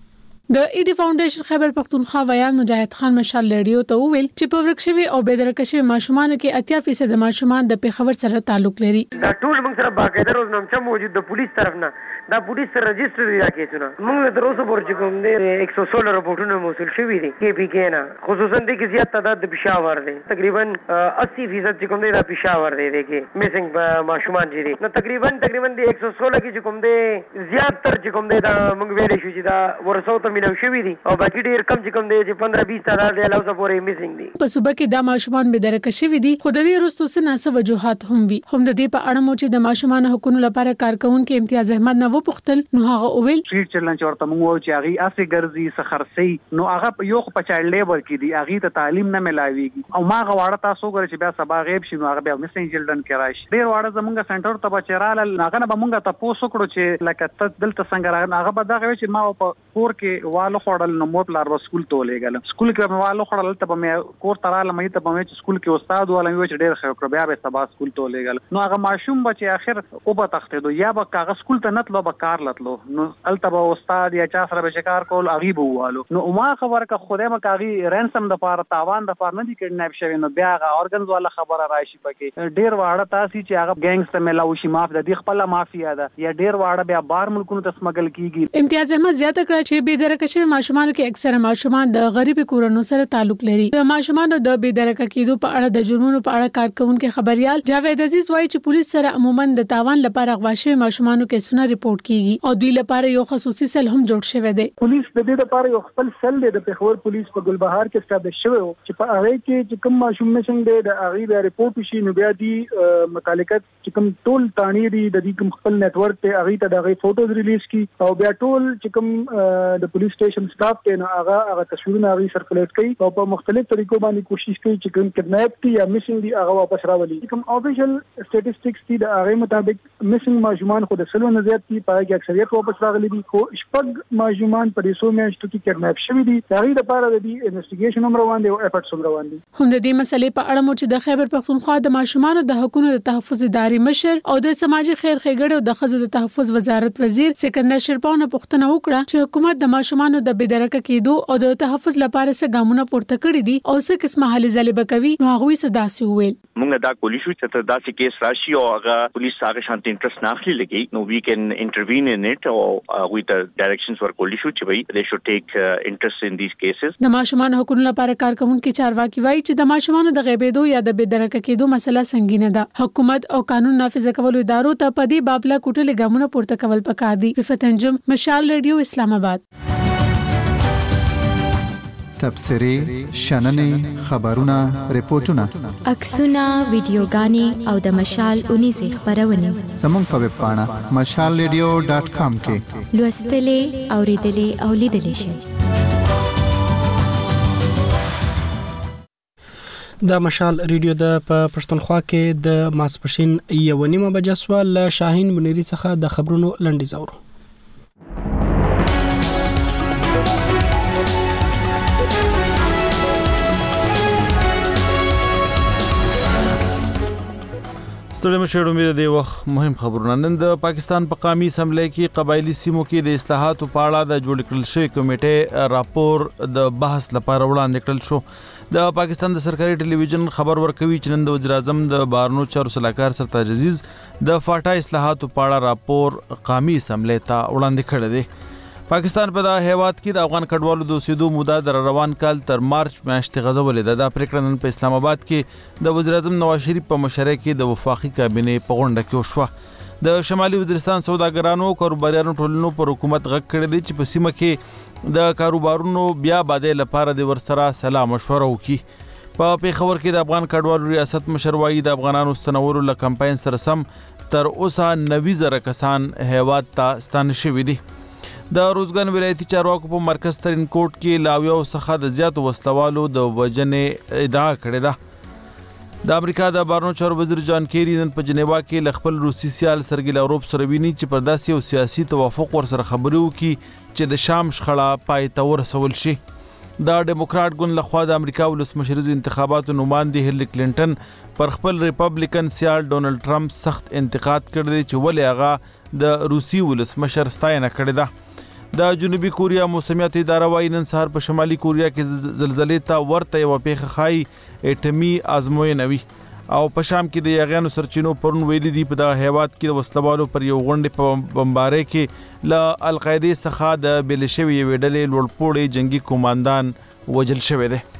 د ایدي فاونډیشن خیبر پختونخوا ویان مجاهد خان مشال ریډیو ته ویل چې په ورکشوي او بيدرکشوي ماشومان کې 80% ماشومان د پیښور سره تعلق لري. دا ټول موږ سره باقاعده روزنامه موجود د پولیس طرف نه دا پولیس سره رجستر دي کیسونه موږ تر اوسه پورې کوم دي 116 رپورټونه موصول شوي دي کې پی کې نه خصوصا د کې زیات تعداد د پېښور دي تقریبا 80% کوم دي د پېښور دي کې میسنګ ماشومان دي نو تقریبا د 116 کې کوم دي زیات تر کوم دي دا موږ ویل شو چې دا ورسو ته مینو شوي دي او باقي ډیر کم کوم دي چې 15-20 تعداد دی لاوسه پورې میسنګ دي. په صوبه کې دا ماشومان به درک شوي دي خو د دې وروسته سناسه وجوهات هم وي هم د دې په اړه مو چې د ماشومان حقوقو لپاره کارکونکو امتیاز احمد نو پختل نو هغه اول سټریټ چلن چې ورته موږ چې هغه اسې ګرځي سخرسي نو هغه یو په چایلډ لیبر کې دي هغه ته تعلیم نه ملاويږي او ما غواړه تاسو ګر چې بیا سبا غیب شي نو هغه بیا مسنګ چلډرن کې راشي ډیر واړه زمونږ سنټر ته بچراله هغه نه بمونږ ته پوسو کړو چې لکه ته دلته څنګه راغلی هغه به دا غوي چې ما په کور کې والو خړل نو مور پلار و سکول ته لګل سکول کې مې والو خړل ته مې کور تراله مې ته مې چې سکول کې استاد ولا مې چې ډیر خو کړ بیا به سبا سکول ته لګل نو هغه ماشوم بچي اخر او به تختیدو یا به کاغه سکول ته نتلو به کار لتلو نو التبه استاد یا چا سره به شکار کول اغي بوالو نو ما خبره که خدای مکه اغي رنسم د پاره تاوان د پاره نه دي کډناپ شوی نو بیا هغه اورګنز والا خبره راشي پکې ډیر واړه تاسو چې هغه ګینګز ته ملاوي شي ماف د دې خپل مافیا ده یا ډیر واړه بیا بار ملکونو ته سمګل کیږي. امتیاز احمد زیاته کړ چې به درکشي ماشومان کې اکثره ماشومان د غریب کورونو سره تعلق لري. د ماشومان د به درک کېدو په اړه د جرمونو په اړه کارکونکو خبريال جاوید عزیز وایي چې پولیس سره عموما د تاوان لپاره غواشه ماشومانو کې سونه ریپورت کیږي او دوی لپاره یو خصوصي سل هم جوړ شوی دی. پولیس د دې لپاره یو خپل سل دی د پیښور پولیس په ګلبهار کې ستابل شوی چې په هغه کې چې کوم ماشوم مسنګ دی د هغه بیا ریپورت شي نو بیا دی متعلقات چې کوم ټول تانی دی د دې کوم خپل نت ورک ته هغه ته دغه فوټوز ریلیز کی او بیا ټول چې کوم د پولیس سټیشن سټاف ته نو هغه تصویرونه هغه سرکولیټ کوي او په مختلف طریقو باندې کوشش کوي چې کوم کډناپ کی یا میسنګ دی هغه واپس راولي. کوم افیشل سټیټسټکس دی د هغه مطابق میسنګ ماشومان خو د سلو نه زیات دي په هغه اکثریت واپس راغلي دي خو شپږ ماشومان په دې سو میاشتو کې کډناپ شوي دي. هغه لپاره د دې انویسټیګیشن هم روان دي او افورټس هم روان دي. هم د دې مسلې په اړه مو چې د خیبر پختونخوا د ماشومان د حقوقو د تحفظ ادارې مشر او د سماجی خیر ښېګړې او د ښځو د تحفظ وزارت وزیر سکندر شرپاو نه پوښتنه وکړه چې حکومت د ماشومان د بيدرک کېدو او د تحفظ لپاره څه ګامونه پورته کړی دي او څه قسمه هلې ځلې بکوي نو هغه یې صداسي وویل. موږ دا کولی شو چې داسې کیس راشي او هغه پولیس هغه شانت انټرست نه اخلي لګي نو وی کین انټروین ان اټ او وی د ډایرکشنز ور کولی شو چې وی دے شود ټیک انټرست ان دیز کیسز. د ماشومان حقوقو لپاره کارکونکو چارواکي وایي چې د ماشومان د غیبېدو یا د بيدرک کېدو مسله سنگینه ده. حکومت او قانون نافذ کولو ادارو ته په دې بابله کوټلې ګامونه پورته کول پکار دي. رفعت انجم، مشال ریډیو، اسلام آباد. تبصری، شننې، خبرونه، ریپورتونه، عکسونه، ویډیوګانې او د مشال 19 خبرونه زموږ په ویب پاڼه mashalradio.com کې لوستلې، اوریدلې او لیدلې شئ. د مشال ریډیو د پښتونخوا کې د ماسپښین 1:30 بجې سوال شاهین منيري څخه د خبرونو لنډیز اورو. ستړي مشه امید دی وخت مهم خبرونه نن د پاکستان په قومي اسمبلی کې قبایلی سیمو کې د اصلاحاتو په اړه د جوړ کړل شوی کمیټې راپور د بحث لپاره وړاندې کړل شو د پاکستان د سرکاري ټلویزیون خبر ورکوي چې نن د وزیر اعظم د بارنو چارو سلاکار سرتاج عزیز د فاټا اصلاحاتو په اړه راپور قومي اسمبلی ته وړاندې کړی دی پاکستان په دا هیواد کې د افغان کډوالو د اوسېدو موده د روان کال تر مارچ میاشتې غځولې ده. دا پریکړه نن په اسلام آباد کې د وزیر اعظم نواز شریف په مشرۍ کې د وفاقي کابینې په غونډه کې وشوه. د شمالي وزیرستان سوداګرانو او کاروباریانو ټولنو پر حکومت غږ کړی دی چې په سیمه کې د کاروبارونو بیا بادۍ لپاره د ورسره سلا مشوره وکړي. په پیښور کې د افغان کډوالو ریاست مشر وایي د افغانانو ستنولو له کمپاین سره سم تر اوسه 90,000 کسان هیواد ته ستانه شوي دي. د روزګان ولایتي چارواکو په مرکز ترین کوټ کې لاویو څخه د زیاتو وسلوالو د وژنې ادعا کړې ده. د امریکا د بارنو چارو وزیر جان کیری نن په جنیوا کې ل خپل روسي سیال سرګی لاروف سره ویني چې پر داسې یو سیاسي توافق ورسره خبرې وکړي چې د شام شخړه پای ته ورسول شي. د ډیموکرات ګوند لخوا د امریکا ولسمشریزو انتخاباتو نوماندې هیلری کلینټن پر خپل ریپبلیکن سیال ډونالد ټرمپ سخت انتقاد کړی چې ولې هغه د روسي ولسمشر ستاینه کړې ده. د جنوبي کوریا موسمیات اداره وايي نن سهار په شمالي کوریا کې زلزلې ته ورته یو پیښه خای اټمي ازموینه وي او په شام کې د یاغیانو سرچینو پرون ویلي دي په دغه هیواد کې د وسلوالو پر یو غونډې په بمبارۍ کې له القاعده څخه د بلشوي ویډلې لوړپوړي جنگي کمانډان وجل شوی دی.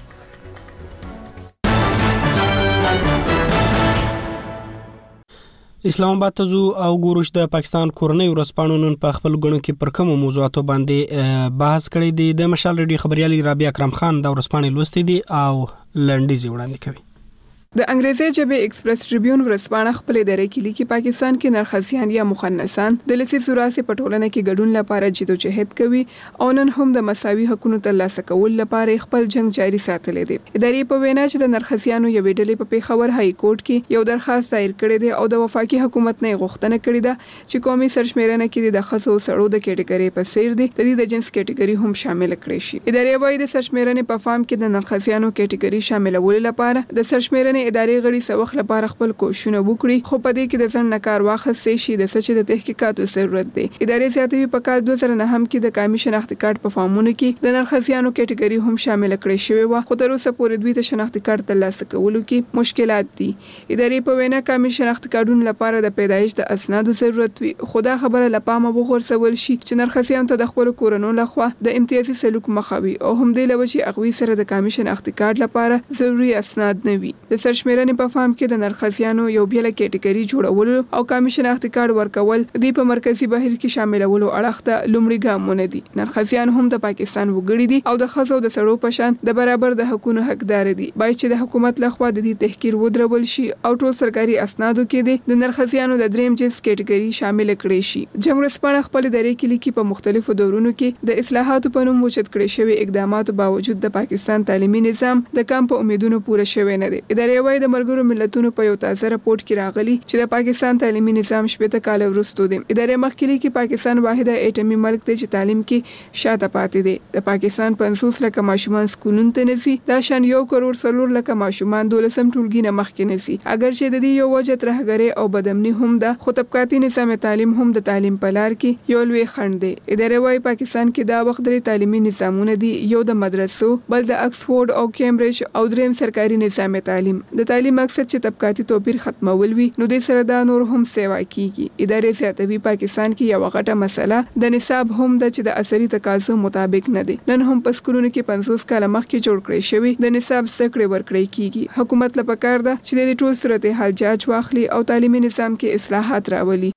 اسلام آباد ته ځو او ګورو چې د پاکستان کورنۍ ورځپاڼو نن په خپل غونډو کې پر کومو موضوعاتو باندې بحث کړی دی. د مشال ریډیو خبريالي رابعه اکرم خان د ورځپاڼې لوستې دي او لنډیزي وړاندې کوي. د انګریزي ژبې ایکسپریس ټریبیون ورځپاڼه خپل ادارې کې لیکي پاکستان کې نرخصیان یا مخنثان د لسی سوراسي پټولنه کې ګډون لپاره جدوجہد کوي او نن هم د مساوي حقوقو ترلاسه کول لپاره خپل جنگ جاري ساتلی دی. ادارې په وینا چې د نرخصیانو یو ډلې په پیښور های کورټ کې یو درخواست دایر کړی دی او د وفاقي حکومت نه غوښتنه کړې ده چې قومي سرشمیرنه کې د خاصو سړو د کټګوري په سیر دي د دې د جنس کټګوري هم شامل کړي شي. ادارې وايي د سرشمیرنې په فارم کې د نرخصیانو کټګوري شاملول لپاره د سرشمیرنې ادارې غړي سوخ لپاره خپل کوښښونه وکړي خو په دې کې د ځن نکار واخستې شي د سچ د تحقیقاتو ضرورت دی. ادارې زیاتوي په کال 2009 کې د قومي شناخت کارت په فارمونو کې د نرخصیانو کټګوري هم شامل کړي شوی و خو تر اوسه پورې دوی ته شناخت کارت ترلاسه کولو کې مشکلات دي. ادارې په وینا قومي شناخت کارتونو لپاره د پیدایش د اسنادو ضرورت وي خو دا خبره لپاره وغورځول شي چې نرخصیانو ته د خپل کورونو لخوا د امتیازي سلوک مخاوي او هم د لوجي اغوي سره د قومي شناخت کارت لپاره ضروري اسناد نه وي. د سرشمیرنې په فارم کې د نرخصیانو یو بیل کټګوري جوړول او قومي شناخت کارت ورکول د په مرکزی بهیر کې شاملولو اړخ ته لومړی ګامونه دي. نرخصیان هم د پاکستان وګړي دي او د خزو د سړو پشان د برابر د حقوقو حقدار دي. باید چې د حکومت لخوا د دې تحقیر ودرول شي او ټول سرکاري اسنادو کې د نرخصیانو د دریم جنس کټګوري شامل کړي شي. جمهوریت سپاره خپل ادارې کې لیکي په مختلفو دورونو کې د اصلاحاتو په نوم وچت کړي شوی اقداماتو باوجود د پاکستان تعلیمي نظام د کم په امیدونو پوره شوی نه دی. ادارې وايي د ملګرو ملتونو په یو تازه راپورټ کې راغلي چې د پاکستان تعلیمي نظام شپږ کال وروسته دی. ادارې مخکې لیکي پاکستان واحده اټمي ملک دی چې تعلیم کې شاته پاتې دی. د پاکستان 500 لک ماشومان سکولونو ته نزي دا شان 1.4 لک ماشومان 12 ټولګي نه مخکې نزي. اگر چې د دې یو وجه ترهګری او بدامني هم ده خو طبقاتي نظام تعلیم هم د تعلیم په لار کې یو لوی خنډ دی. ادارې وايي پاکستان کې دا وخت د تعلیمي نظامونه دي یو د مدرسو بل د اکسفورد او کیمبرج او دریم سرکاري نظام تعلیم. د تعلیم مقصد چې طبقاتي توپیر ختمول وي نو د سره دا نور هم سیوا کیږي. ادارې زیاتوي پاکستان کې یو غټه مسله د نصاب هم د چې د اثري تقاضو مطابق نه دي. نن هم په سکولونو کې 50 کال مخکې جوړ کړی شوی د نصاب زده کړې ورکړی کیږي. حکومت لپاره کار ده چې د ټول صورتحال جاج واخلي او تعلیمي نظام کې اصلاحات راولي.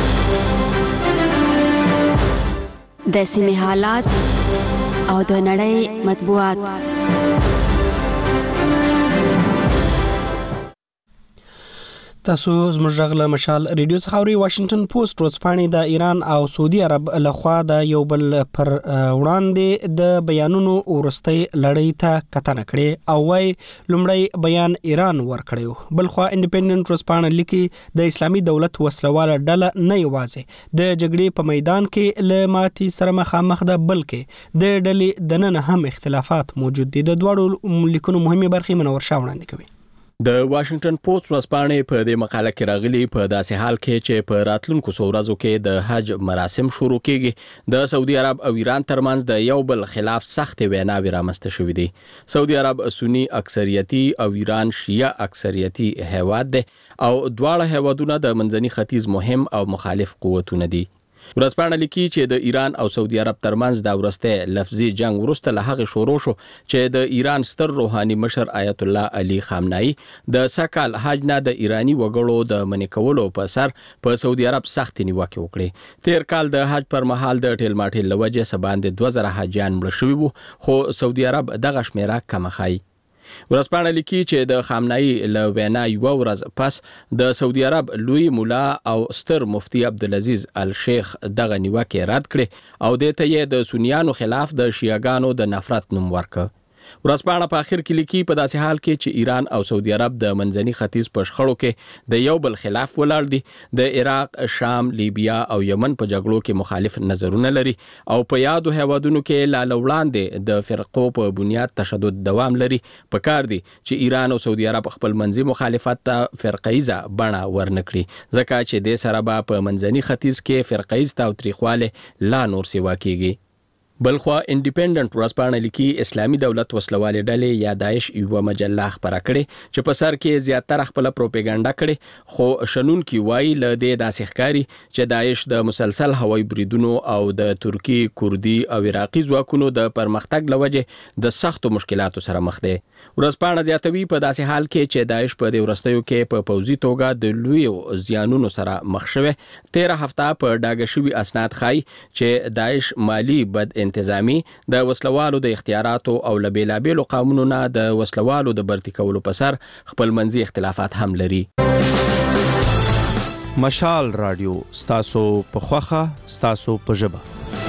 د سیمې حالات او د نړۍ مطبوعات. تاسو زموږ غږ له مشال ریډیو څخه اوري. واشنگټن پوسټ ورځپاڼې د ایران او سعودي عرب لخوا د یو بل پر وړاندې د بیانونو ورستۍ لړۍ ته کتنه کړې او وايي لومړی بیان ایران ورکړیو. بل خو انډیپندنت ورځپاڼه لیکي د اسلامي دولت وسلواله ډله نه یوازې د جګړې په میدان کې له ماتي سره مخامخ ده بلکې د ډلې دننه هم اختلافات موجود دي. د دواړو لیکونو مهمه برخې منور شاه وړاندې کوي. د واشنگټن پوسټ ورځپاڼې په دې مقاله کې راغلي په داسې حال کې چې په راتلونکو ورځو کې د حج مراسم شروع کیږي د سعودي عرب او ایران ترمنځ د یو بل خلاف سخت ویناوې رامنځته شوې دي. سعودي عرب سنی اکثریتي او ایران شیعه اکثریتي هیواد دی او دواړه هیوادونه د منځني ختیځ مهم او مخالف قوتونه دي. ورځپاڼه لیکي چې د ایران او سعودي عرب ترمنځ د ورسته لفظي جنگ وروسته له هغه شروع شو چې د ایران ستر روحاني مشر آیت الله علي خامنه‌ای د سکهال حج نه د ایرانی وګړو د منې کولو په سر په سعودي عرب سخت نیوکه وکړه. تیر کال د حج پر مهال د ټیل ماټیل لوجه سباند 2000 حاجیان مړ شوي وو خو سعودي عرب دغه شمیره کم خای. ورځپاڼه لیکي چې د خامنه‌ای له وینا یو ورځ پس د سعودي عرب لوی مولا او ستر مفتی عبدالعزیز الشیخ دغه نیوکه رد کړي او د ته یې د سنیانو خلاف د شیعاګانو د نفرت نوم ورکړ. ورځپاڼه په اخر کې لیکي په داسې حال کې چې ایران او سعودي عرب د منځني ختیځ په شخړو کې د یو بل خلاف ولاړ دي، د عراق، شام، لیبیا او یمن په جګړو کې مخالف نظرونه لري او په یادو هیوادونو کې لا وړاندې د فرقو په بنیاد تشدد دوام لري. په کار دي چې ایران او سعودي عرب خپل منځي مخالفت ته فرقایزه بڼه ورنکړي ځکه چې د سره په منځني ختیځ کې فرقایز تاوتریخواله لا نور سیوا کیږي. بلخوا انډیپندنت ورځپاڼه لیکي اسلامي دولت وسلوالې ډلې یا داعش یو مجله خبره کړې چې په سر کې زیاتره خپل پروپاګاندا کړي خو شنون کی وایي له دې داسې ښکاری چې داعش د مسلسل هوایي بریدونو او د ترکی، کوردي او عراقي ځواکونو د پرمختګ لوجه د سختو مشکلاتو سره مخ دی. ورځپاڼه زیاتوي په داسې حال کې چې داعش په دې ورستیو کې په پوځي توګه د لوی زیانونو سره مخ شوه. 13 هفته په ډاګه شوی اسناد ښایي چې داعش مالی بد انتظامی د وسلوالو د اختیاراتو او لبیلابیلو قانونونو نه د وسلوالو د برتی کولو په سر خپل منځي اختلافات هم لري. مشال رادیو ستاسو په خوخه ستاسو په ژبه.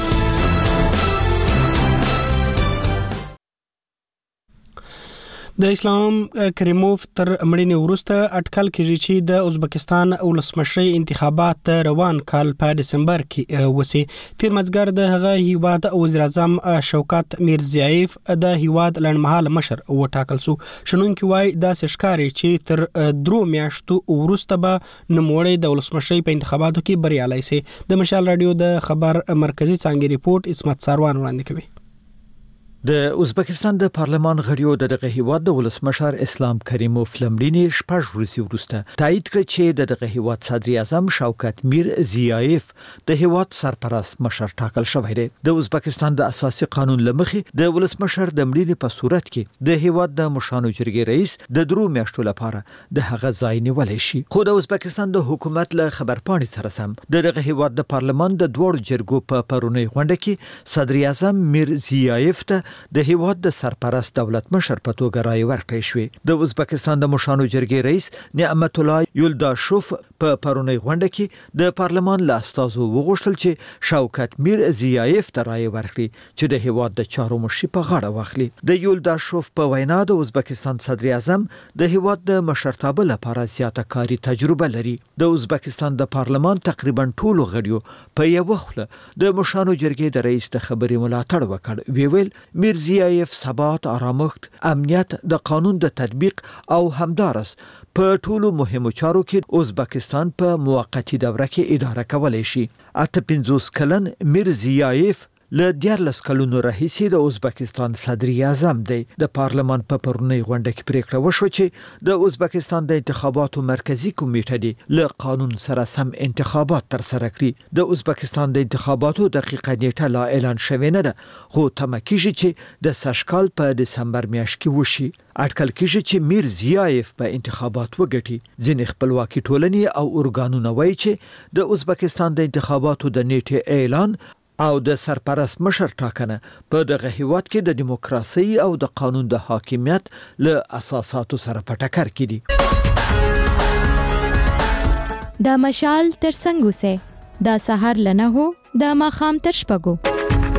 د اسلام کریموف تر مړینې وروسته اټکل کېږي چې د ازبکستان ولسمشرۍ انتخابات روان کال په دسمبر کې وسی. تیر مازګر د هغه هیواد وزیر اعظم شوکت میرزیایف د هیواد لنډمهاله مشر وټاکل شو. شنونکي وایي دا ښکاري چې تر 3 میاشتو وروسته به نوموړی د ولسمشرۍ په انتخاباتو کې بریالی شي. د مشال رادیو د خبر مرکزی څانګې ریپورت اسمت ساروان وړاندې کوي. د ازبکستان د پارلمان غړیو دغه هیواد د ولسمشر اسلام کریموف لمړینې شپږ ورځې وروسته تایید کړ چې دغه هیواد صدر اعظم شوکت میرزیایف د هیواد سرپرست مشر ټاکل شوی دی. د ازبکستان د اساسي قانون لمخې د ولسمشر د مړینې په صورت کې د هیواد د مشانو جرګې رئیس د 3 میاشتو لپاره د هغه ځای نیولای شي. خو د ازبکستان د حکومت له خبرپاڼې سره سم دغه هیواد د پارلمان د 2 جرګو په پرونی غونډه کې صدر اعظم میرزیایف ته د هیواد د سرپرست دولت مشر په توګه رای ورکړی شوې. د ازبکستان د مشانو جرګې رئیس نعمت الله یولداشوف په پرونی غونډه کې د پارلمان له استازو وغوښتل چې شوکت میرزیایف ته رای ورکړي چې د هیواد د چارو مشري په غاړه واخلي. د یولداشوف په وینا د ازبکستان صدر اعظم د هیواد د مشرتابه لپاره زیاته کاری تجربه لري. د ازبکستان د پارلمان تقریبا ټولو غړیو په یو وخت د مشانو جرګې د رئیس د خبرې ملاتړ وکړ. ویل میرزیایف ثبات، آرامښت، امنیت، د قانون د تطبیق او همدارس په ټولو مهمو چارو کې ازبکستان په موقتی دوره کې اداره کولای شي. 58 کلن میرزیایف له 14 کلونو راهیسې د ازبکستان صدر اعظم دی. د پارلمان په پرونی غونډه کې پریکړه وشوه چې د ازبکستان د انتخاباتو مرکزی کمیټه دی له قانون سره سم انتخابات تر سره کړي. د ازبکستان د انتخاباتو دقیقه نیټه لا اعلان شوې نه ده خو تمه کیږي چې د سږکال په دسمبر میاشت کې وشي. اټکل کیږي چې میرزیایف په انتخابات وګټي. ځینې خپلواکي ټولنې او ارګانونه وایي چې د ازبکستان د انتخاباتو د نیټې اعلان او د سرپرست مشر ټاکنه په دغه هیواد کې د دیموکراسي او د قانون د حاکمیت له اساساتو سره په ټکر کې دي. د مشال تر څنګ اوسه د سحر لنه هو د ماخام تر شپږو.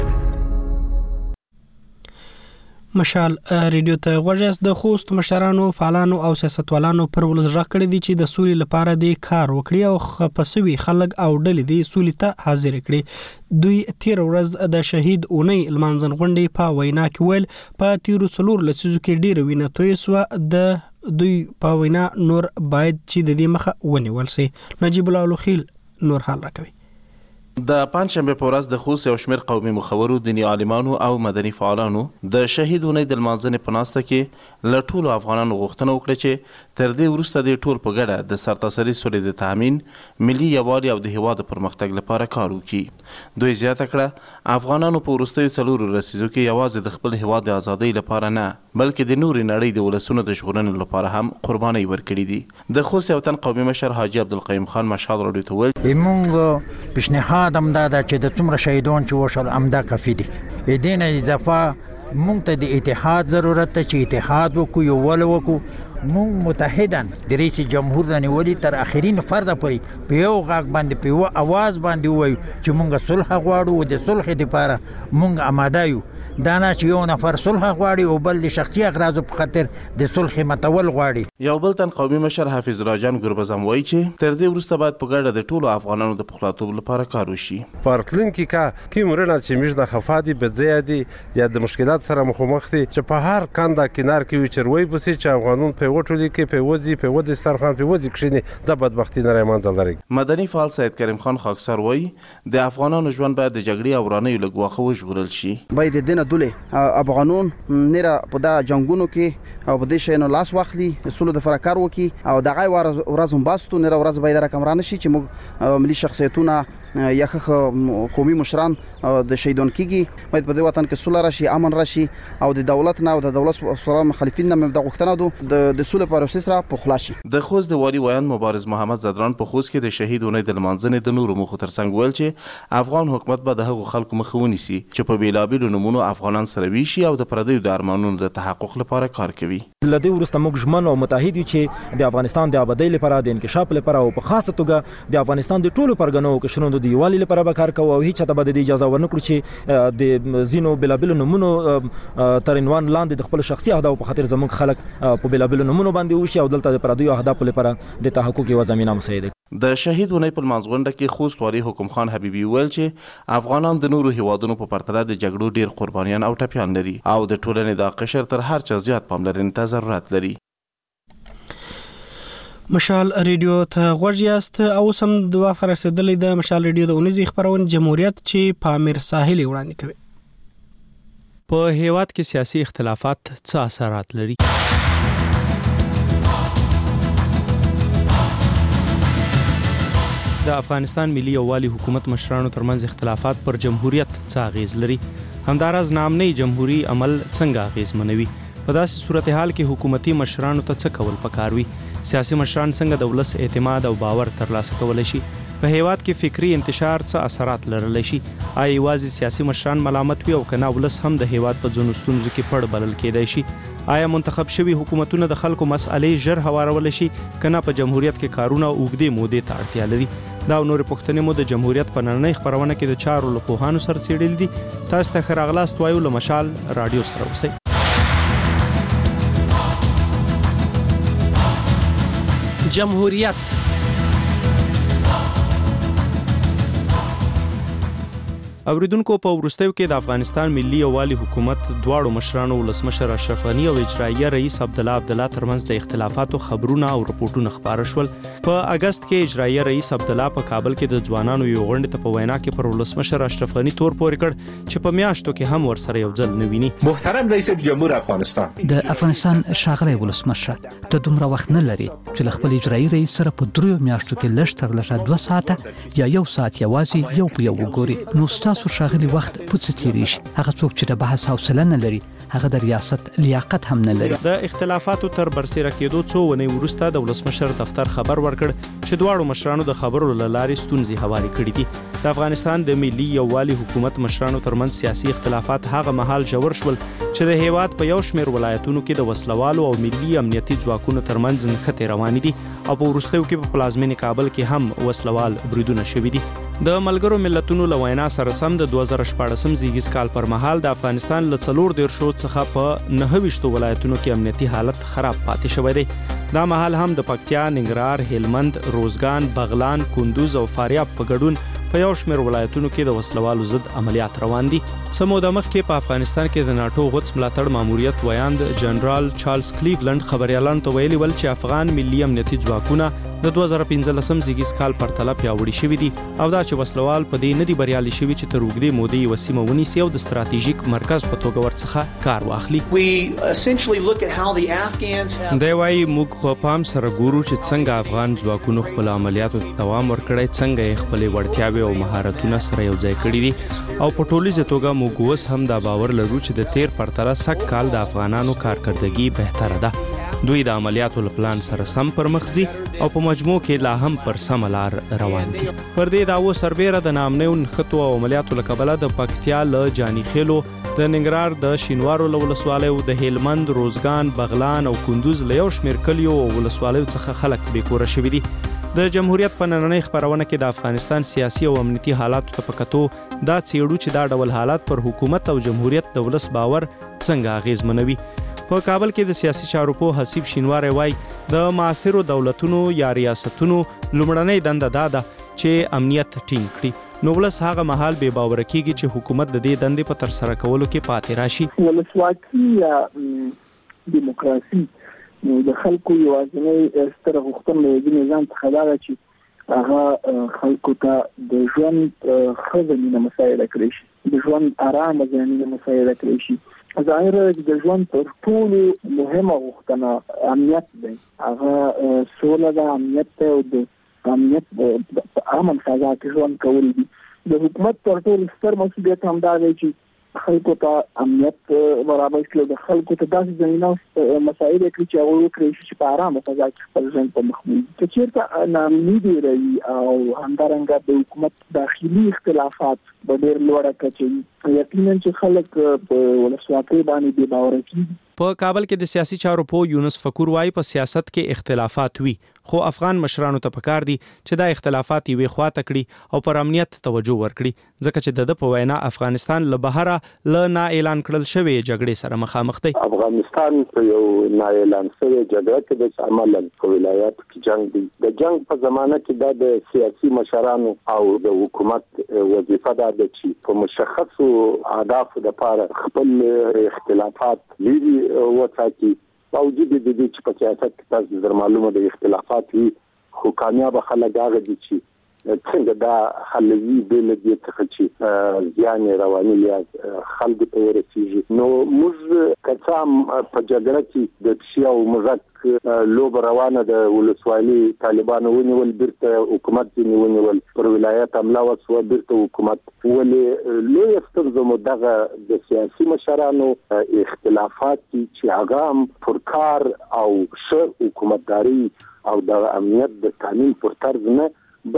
مشال ریډیو ته غوږیاست. د خوست مشرانو، فعالانو او سیاستوالانو پر ولس غږ کړی دی چې د سولې لپاره د کار وکړي او خپسوي خلک او ډلې د سولې ته حاضر کړي. دوی تیر ورځ د شهید اونۍ لمانځن غونډې په وینا کې ویل په تیرو 4 لسیزو کې ډېر وینه توی سو. د دوی په وینا نور باید چې د دې مخه ونیول شي. نجیب الله لوخیل نور حال راکوي. د پنځشنبه په ورځ د خوست یو شمېر قومي مخورو، دیني عالمانو او مدني فعالانو د شهید اونۍ د لمانځنې په ناسته کې له ټولو افغانانو غوښتنه وکړه چې تر دې وروسته د ټول په ګډه د سرتاسري سولې د تامین، ملي یووالي او د هیواد د پرمختګ لپاره کار وکړي. دوی زیاته کړه افغانانو په وروستیو 4 لسیزو کې یوازې د خپل هیواد د ازادۍ لپاره نه بلکې د نورې نړۍ د ولسونو د ژغورنې لپاره هم قربانۍ ورکړي دي. د خوست یو تن قومي مشر حاجي عبدالقیوم خان مشال راډیو ته ویل موږ پیشنهاد هم دا ده چې د څومره شهیدان چې وشول همدا کافي دي. دې نه اضافه موږ ته د اتحاد ضرورت ده چې اتحاد وکړو، یووالی وکړو. موږ متحداً د رئیس جمهور د نیولې تر اخرین فرده پورې په یو غږ باندې په یو اواز باندې ووایو چې موږ صلح غواړو او د صلح لپاره موږ آماده یو. دا نه چې یو نفر صلح غواړي او بل د شخصي اغراضو په خاطر د صلح متول غواړي. یو بل تن قومي مشر حافظ راجان ګربزم وایي چې تر دې وروسته باید په ګډه د ټولو افغانانو د پخلاطوب لپاره کار وشي. پارتلونکي که مورنه چې موږ د خفادي بځای دي یا د مشکلات سره مخامخ دي چې په هر کنده کنار کې وي چروي بوسي چې افغانون په وټولي کې په وځي په ودي سترخان په وځي کښینی د بدبختی نه منځل لري. مدني فعال سید کریم خان خاکسار وایي د افغانانو ژوند باید د جګړې او ورانیو له ګواښه وژغورل شي. باید د دینه دوله افغانون نره په دا جنگونو کې او په دې شینو لاس واخلي، سولو د فرکار وکي او دغه ورځم باستو نره ورځ باید رقم شي چې موږ ملي شخصیتونه یا قومي مشران د شهیدان کیږي. باید په دې وطن کې سوله راشي، امن راشي او د دولت نه او د دولت سره مخالفین نه د غوښتنه د سولې پروسس را په خلاصي. د خوست د والی ویان مبارز محمد زدران په خوست کې د شهید اونۍ د لمانځنې د نورو مخو ترڅنګ ویل چې افغان حکومت به د هغو خلکو مخه ونیسي چې په بیلابیلو نومونو افغانان سره ویشي او د پردیو د ارمانونو د تحقق لپاره کار کوي. لدی ورسته موږ ژمن او متحد یو چې د افغانستان د آبادۍ لپاره، د انکشاف لپاره او په خاصه توګه د افغانستان د ټولو پرګنو او قشرونو د یووالي لپاره به کار کوو او هیڅ ته به د اجازه ورنکړو چې د زینو بیلابیلو نومونو تر عنوان لاندې د خپل شخصي اهدافو په خاطر زموږ خلک په بیلابیلو نومونو باندې وشي او دلته د پردیو اهدافو لپاره د تحقق یوه زمینه مساعده. د شهید اونۍ په لمانځغونډه کې خوست والي حکم خان حبیبي ویل چې افغانان د نورو هیوادونو په پرتله د جګړو ډیر قربانیان او ټپیان لري او د ټولنې د قشر تر هر چا زیات پاملرنې ته ضرورت لري. مشال ریډیو ته غوږ یاست او سم د وخت رسیدلې د مشال ریډیو د اونیزي خبرونه جمهوریت چې په امیر ساحل وړاندې کوي. په هیواد کې سیاسي اختلافات څه اثرات لري؟ د افغانستان ملي یووالي حکومت مشرانو ترمنځ اختلافات پر جمهوریت څه اغیز لري؟ همداراز نامنۍ جمهوریت عمل څنګه اغیزمنوي؟ په داسې صورتحال کې حکومتي مشرانو ته څه کول پکار وي؟ سیاسي مشران څنګه د ولس اعتماد او باور ترلاسه کولی شي؟ په هیواد کې فکری انتشار څه اثرات لرلی شي؟ آیا یوازې سیاسي مشران ملامت وي او کنه ولس هم د هیواد په ځینو ستونزو کې پړ بلل کېدای شي؟ آیا منتخب شوي حکومتونه د خلکو مسئلې ژر هوارولی شي کنه په جمهوریت کې کارونه اوږدې مودې ته اړتیا لري؟ دا او نورې پوښتنې مو د جمهوریت په نننۍ خپرونه کې د چارو له پوهانو سره څېړلي دي. تاسو ته ښه راغلاست وایو له مشال راډیو سره اوسئ. جمهوریت اوریدونکو په وروستیو کې د افغانستان ملي یووالي حکومت دواړو مشرانو ولسمشر اشرف غني او اجراییه رئیس عبدالله ترمنځ د اختلافاتو خبرونه او رپورټونه خپاره شول. په اگست کې اجراییه رئیس عبدالله په کابل کې د ځوانانو یو غونډې ته په وینا کې پر ولسمشر اشرف غني تور پورې کړ چې په میاشتو کې هم ورسره یو ځل نه ویني. محترم رئیس جمهور افغانستان د افغانستان ښاغلی ولسمشر ته دومره وخت نه لري چې له خپل اجرایي رئیس سره په 3 میاشتو کې لږ تر لږه 2 ساعته یا 1 ساعت یوازې یو په یو وګوري. نو تاسو ښاغلي وخت پوڅ تیری شي. هغه څوک چې د بحث حوصله نه لري هغه د ریاست لیاقت هم نه لري. د اختلافاتو تر برسېره کېدو څو ونې وروسته د ولسمشر دفتر خبر ورکړ چې دواړو مشرانو د خبرو له لارې ستونزې هوارې کړې دي. د افغانستان د ملي یووالي حکومت مشرانو ترمنځ سیاسي اختلافات هغه مهال ژور شول چې د هیواد په یو شمېر ولایتونو کې د وسلوالو او ملي امنیتي ځواکونو ترمنځ نښتې روانې دي او په وروستیو کې په پلازمینې کابل کې هم وسلوال بریدونه شوي دي. د ملګرو ملتونو له وینا سره سم د 2014 زیږیز کال پر مهال د افغانستان له 14 څخه په 29 ولایتونو کې امنیتي حالت خراب پاتې شوی دی. دا مهال هم د پکتیا، ننګرهار، هلمند، روزګان، بغلان، کندوز او فاریاب په ګډون په یو شمېر ولایتونو کې د وسلوالو ضد عملیات روان دي. څه موده مخکې په افغانستان کې د ناتو غوڅ ملاتړ ماموریت ویاند جنرال چارلز کلیولند خبريالانو ته ویلي ول چې افغان ملي امنیتي ځواکونه د 2015 زیږیز کال پر تله پیاوړي شوي دي او دا چې وسلوال په دې نه دي بریالي شوي چې تر اوږدې مودې یوه سیمه ونیسي او د ستراتیژیک مرکز په توګه ورڅخه کار واخلي. دی وایي موږ په پام سره ګورو چې څنګه افغان ځواکونو خپل عملیاتو ته دوام ورکړی، څنګه یې خپلې وړتیاوې او مهارتونه سره یو ځای کړي دي او په ټولیزه توګه موږ اوس هم دا باور لرو چې د تیر پرتله سږ کال د افغانانو کارکردګي بهتره ده. دوی د عملیاتو له پلان سره سم پر مخ ځي او په مجموع کې لا هم پر سمه لار روان دي. پر دې دعوو سربیره د ناامنیو نښتو او عملیاتو له کبله د پکتیا له جاني خیلو، د ننګرهار د شینوارو له ولسوالیو، د هلمند، روزګان، بغلان او کندوز له یو شمېر کلیو او ولسوالیو څخه خلک بېکوره شوي دي. د جمهوریت په نننۍ خپرونه کې د افغانستان سیاسي او امنیتي حالاتو ته په کتو دا څېړو چې دا ډول حالات پر حکومت او جمهوریت د ولس باور څنګه اغېزمنوي. په کابل کې د سیاسي چارو پوه حسیب شینواری وایي د معاصرو دولتونو یا ریاستونو لومړنۍ دنده دا ده چې امنیت ټینګ کړي، نو ولس هغه مهال بې باوره کېږي چې حکومت د دې دندې په ترسره کولو کې پاتې راشي. ولسواکي یا دیموکراسي د خلکو یوازینۍ ستره غوښتنه د نظام څخه دا ده چې هغه خلکو ته د ژوند ښه زمینه مساعده کړی شي، د ژوند آرامه زمینه مساعده کړی شي. ظاهره د ژوند تر ټولو مهمه غوښتنه امنیت دی، هغه سوله ده، امنیت دی او د امنیت په امن فضا کې ژوند کول دي. د حکومت تر ټولو ستر مسؤلیت هم دا دی چې خلکو ته امنیت برابر کړي، د خلکو ته داسې زمینه مساعده کړي چې هغوی وکړی شي چې په ارامه فضا کې خپل ژوند په مخ وړي. که چېرته ناامني ډېره وي او همدارنګه د حکومت داخلي اختلافات په ډېر لوړه کچه وي، یقینا چې خلک په ولسواکۍ باندې بې باوره کېږي. په کابل کې د سیاسي چارو پوه یونس فکور وایي په سیاست کې اختلافات وي، خو افغان مشرانو ته پکار دي چې دا اختلافات یې خواته کړي او پر امنیت توجه ورکړي، ځکه چې د په وینا افغانستان له بهره له نا اعلان کړل شوی جګړې سره مخامخ دی. افغانستان په یو نا اعلان شوی جګړه کې د عملاً په ولایاتو کې جنگ دی. د جنگ په زمانه کې د سیاسي مشرانو او د حکومت وظیفه ده چې په مشخصو اهدافو لپاره خپل اختلافات لري وساتي. باوجود د دې چې په سیاست کې تاسو در معلومه د اختلافات وي، خو کامیاب خلک هغه دي چې څنګه دا حلوي بل دې څخه چې ځان رواني یا خلک ته ورسیږي. نو موږ کڅام په جګړه کې د شیا او مزک لوب روانه د ولسوالي طالبانو ونیول، بیرته حکومت ونیول، پر ولایت حمله وسوه، بیرته حکومت ولې لوی ستونزه مو دغه د سیاسي مشرانو اختلافات چې هغه هم پر کار او ښه حکومتداري او د امنیت د تامین پر طرز نه،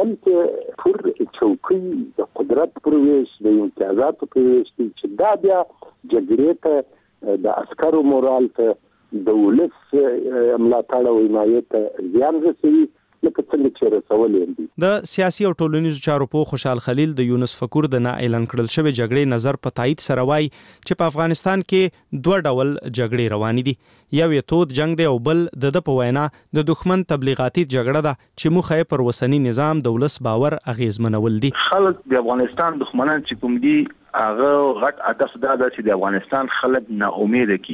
بلکې پر چوکۍ د قدرت پر ویش، د امتیازاتو پر ویش چې دا بیا جګړې ته د عسکرو مورال ته د ولس ملاتړ او حمایت ته زیان رسوي، لکه څنګه چې رسولې دي. د سیاسي او ټولنیزو چارو پوه خوشحال خلیل د یونس فکور د نا اعلان کړل شوی جګړې نظر په تایید سره وایي چې په افغانستان کې دوه ډول جګړې روانې دي، یو یې تود جنگ دی او بل د په وینا د دښمن تبلیغاتي جګړه ده چې موخه پر وسنی نظام د ولس باور اغیزمنول دي. خلک د افغانستان دښمنان چې کوم دي هغه غټ هدف دا ده چې د افغانستان خلک نا امید کی،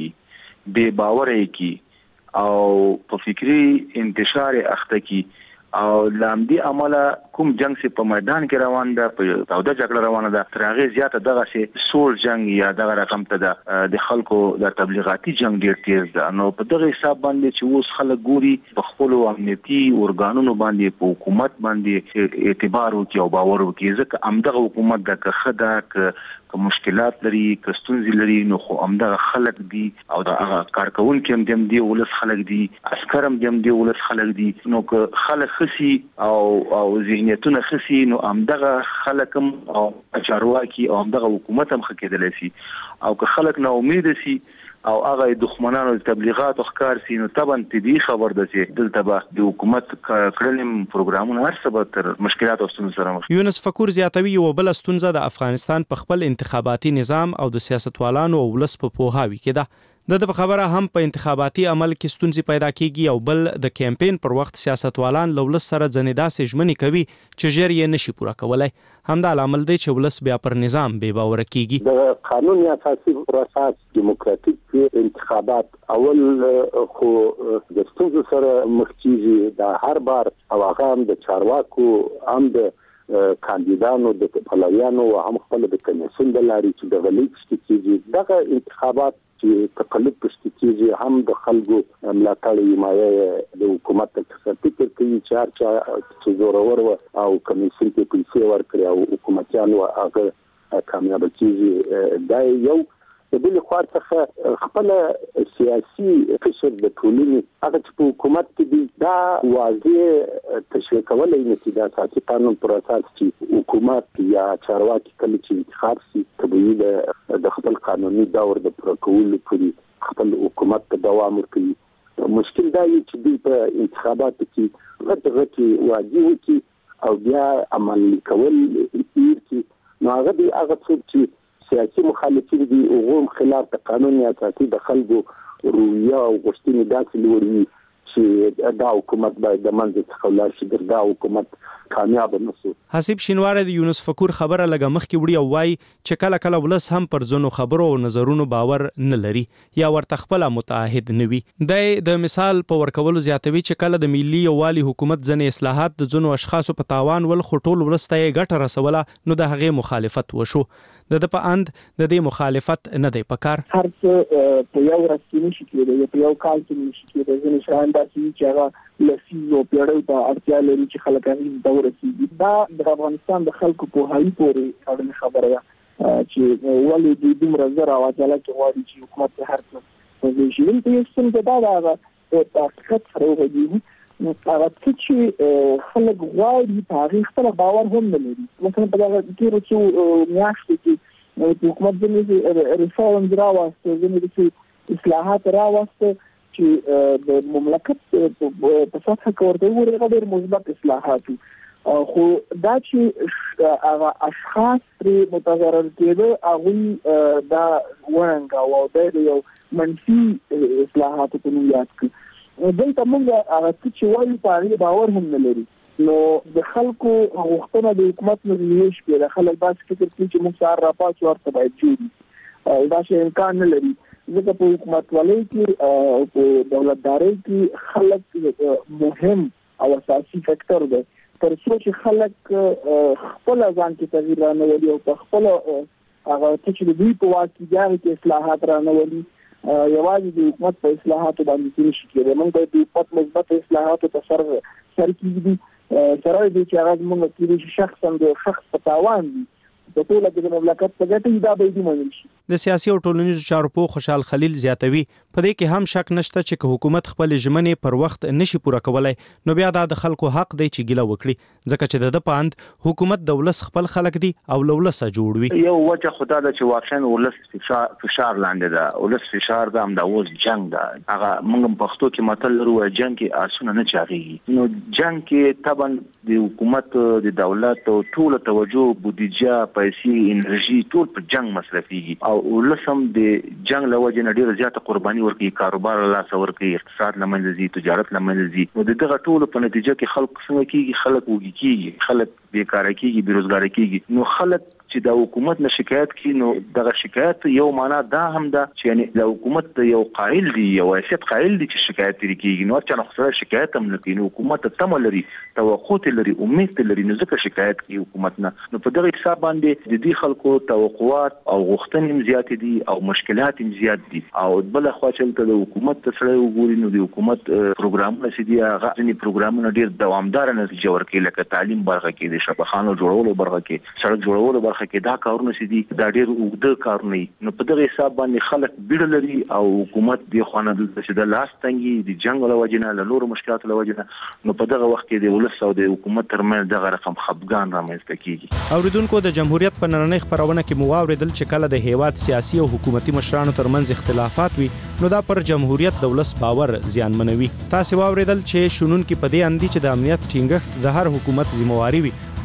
بې باور کی او په فکری انتشار اخته کی او لامدي عمله کوم جنگ چې په میدان کې روان ده، په توده جګړه روانه ده، تر هغه زیاته دغه چې سول جنگ یا دغه رقم ته د خلکو د تبلیغاتي جنگ ډیر تیز ده. نو په دغه حساب باندې چې اوس خلک ګوري په خپل امنیتي ارګانونو باندې، په حکومت باندې اعتبار وکړي او باور وکړي، ځکه همدغه حکومت د کخدا که مشکلات لري، که ستونزې لري، نو خو همدغه خلک دي او د هغه کارکونکي هم دیم دی ولس خلک دي، عسکر هم دیم دی ولس خلک دي. نو که خلک خسي او ذهنیتونه خسي، نو همدغه خلک هم او چارواکي او همدغه حکومت هم خکېدلی شي، او که خلک نا امید شي او هغه دښمنانو تبلیغات او ښکار سي، نو طبعا طبیعي خبر ده چې دلته به د حکومت کړنیم پروګرامونه هر څه به تر مشکلات او ستونزو سره مخ. یونس فکور زیاتوي یو بل ستونزه د افغانستان په خپل انتخاباتي نظام او د سیاستوالانو او ولس په پوهاوي کې ده. د خبره هم په انتخاباتي عمل کې ستونزې پیدا کیږي او بل د کمپاین پر وخت سیاستوالان لولس سره ځنې داسې ژمنې کوي چې ژر یې نشي پوره کولای. همدا عامل دی چې ولس بیا پر نظام بې باوره کیږي. د قانون اساسي پروسس دیموکراتیک انتخابات اول خو د ستونزو سره مخ کیږي د هر بار او هغه هم د چارواکو هم د کاندیدانو د پلویانو او هم خپل د کمیسیون د لارې چې د غلۍ کیږي دغه انتخابات چې تقلب کیږي هم د خلکو ملاتړ حمایه د حکومت ته فکر کوي چې زورور او کمیسیون کې پیسې ورکړي او حکومتيان او هغه کامیاب کیږي دا یو د بل خوا څخه خپل سیاسي فشار د ټولنې هغه چې په حکومت کې دی دا واضح تشویق کولای نه چې دا اساسي قانون پر اساس چې حکومت یا چارواکي کله چې انتخاب شي طبيعي د خپل قانوني دور د پروکول لري خپل حکومت ته دوام ورکړي. مشکل دا دی چې په انتخاباتو کې غټ واجب کی او بیا عمل کول کی نو هغه دی هغه څه سیاسي مخالفین دي او خلاف د قانون اساسي د خلکو رویه او غوښتنې داسې لوري چې دا حکومت باید د منځ څخه لاړ شي دا حکومت کامیاب نشي. حسیب شینواری د یونس فکور خبره لګه مخکې وړي او وای چې کله کله ولس هم پر ځونو خبرو او نظرونو باور نه لري یا ورته خپل متعهد نه وي. د مثال په ورکولو زیاتوي چې کله د ملي یووالي حکومت ځنې اصلاحات د ځونو اشخاصو په تاوان ول خټول ولسته ګټه رسوله نو د هغې مخالفت وشو. د پاند د دې مخالفت نه دی پکار. هر څه په یو ورځ کې نشي کېدای په یو کال کې نشي کېدای ځینې شیان داسې چې هغه لسیزو پیړیو ته اړتیا لري چې خلک هغې ته ورسېږي. دا د افغانستان د خلکو پوهاوي پورې اړه خبره ده چې ولې دوی دومره زر او عجله کې غواړي چې حکومت هر څه وزې شي. دلته یو څه دا ده په حقیقت سره وغږېږي هغه چې خلک غواړي په هغې خپل باور هم نه لري. مثلا په دغه تېرو څو میاشتو کې حکومت ځینې ریفارمز راوسته ځینې اصلاحات راوسته چې د مملکت په سطحه کې ورته وګورئ هغه ډېر مثبت اصلاحات خو دا چې هغه اشخاص پرې متضرر کېده هغوی دا وننګاوه او دا د یو منفي اصلاحاتو په نوم یاد کړي. دلته موږ هغه چې وایو په هغې باور هم نه لري نو د خلکو غوښتنه د حکومت نه ویش کړي. د خلک داسې فکر کوي چې موږ سهار راپاڅو ورته باید جوړ دا شی امکان نه لري ځکه په حکومتولۍ کې او په دولتدارۍ کې خلک مهم او اساسي فکټر دی. تر څو چې خلک خپل ځان کې تغییر رانولي او په خپل هغه چې د دوی په واک کې اصلاحات رانولي یوازې د حکومت په اصلاحاتو باندې نشي کېدای. موږ باید د حکومت مثبت اصلاحاتو ته سر کېږدي سره دې چې هغه موږ کېدای شي شخصا د شخص په تاوان دي په ټوله کې د مملکت په ګټه دا به دې منل شي. د سیاسي او ټولنیزو چارو په خوشحال خلیل زیاتوي په دې کې هم شک نشته چې حکومت خپل ژمنې پر وخت نشي پوره کولای نو بیا دا د خلکو حق دی چې ګیله وکړي ځکه چې د پاند حکومت د ولس خپل خلک دي او لولسه جوړ وي. یو وجه خدا د چې واقعا ولس فشار لاندې ده ولس فشار ده هم د اوس جنگ ده هغه موږ په پښتو کې متل لرو جنگ کې آسونه نه چاغي نو جنگ کې طبعا د حکومت د دولت او ټول توجه بودیجه پیسې انرژي ټول په جنگ مصرفيږي او ولسم د جنگ لوجه نه ډیره زیاته قرباني ورکړي کاروبار لا څور کوي اقتصاد لمنځه ځي تجارت لمنځه ځي نو دغه ټول په نتیجه کې خلک څنګه کیږي خلک وږي کیږي خلک بیکاره کیږي بیروزګار کیږي نو خلک چې د حکومت نه شکایت کوي نو دغه شکایت یو معنا دا هم ده چې یعنی د حکومت یو قائل دی یو حیثیت قائل دی چې شکایت لري کیږي نو چې نو شکایت هم نه کوي نو حکومت تم لري توقع لري امید لري نو ځکه شکایت کوي حکومت نه نو په دغه حساب باندې د دې خلکو توقعات او غوښتنې زیات دي او مشکلات هم زیات دي او بل خو چې د حکومت سره وګوري نو د حکومت پروګرامونه چې دي هغه ځینې پروګرامونه ډیر دوامدار نتیجه ورکوي لکه تعلیم برخه کې د شبخانو جوړولو برخه کې سړک جوړولو برخه کې دا کارونه چې دي دا ډیر اوږده کارونه نو په دغه حساب باندې خلک بیړه لري او حکومت دی خوانه د چې د لاس تنګي د جنگ له وجنه له نورو مشکلاتو له وجنه نو په دغه وخت کې د ولس او د حکومت ترمنځ دغه رقم خپګان رامنځته کیږي. اوریدونکو د جمهوریت په نننۍ خبرونه کې مو واوریدل چې کله د هیواد سیاسي او حکومتي مشرانو ترمنځ اختلافات وي نو دا پر جمهوریت د ولس باور زیانمنوي. تاسو واوریدل چې شنونکو په دې اندي چې د امنیت ټینګښت د هر حکومت ذمہواری وي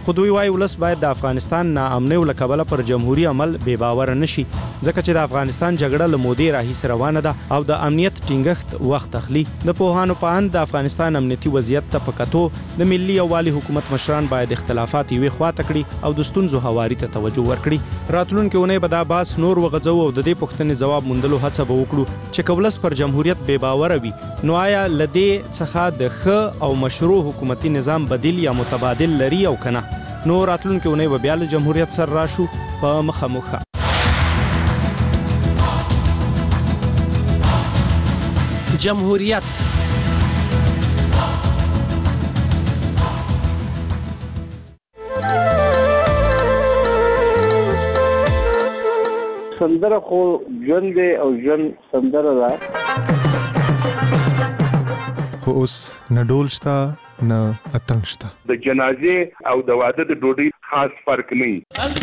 خو دوی وايي ولس باید د افغانستان ناامنۍ له کبله پر جمهوریت عمل بې باوره نشي ځکه چې د افغانستان جګړه له مودې راهیسې روانه ده او د امنیت ټینګښت وخت اخلي. د پوهانو په اند د افغانستان امنیتي وضعیت ته په کتو د ملي یووالي حکومت مشران باید اختلافات یوې خواته کړي او د ستونزو هواري ته توجه ورکړي. راتلونکې اونۍ به دا بحث نور وغځو او د دې پوښتنې ځواب موندلو هڅه به وکړو چې که ولس پر جمهوریت بې باوره وي نو آیا له دې څخه د ښه او مشروع حکومتي نظام بدیل یا متبادل لري او که نه. نو راتلونکې اونۍ به بیا له جمهوریت سره راشو په مخه. جمهوریت سندره خو ژوند دی او ژوند سندره ده. خو اوس نه ډول شته نه اتڼ شته. د جنازې او د واده د ډوډۍ خاص فرق نه.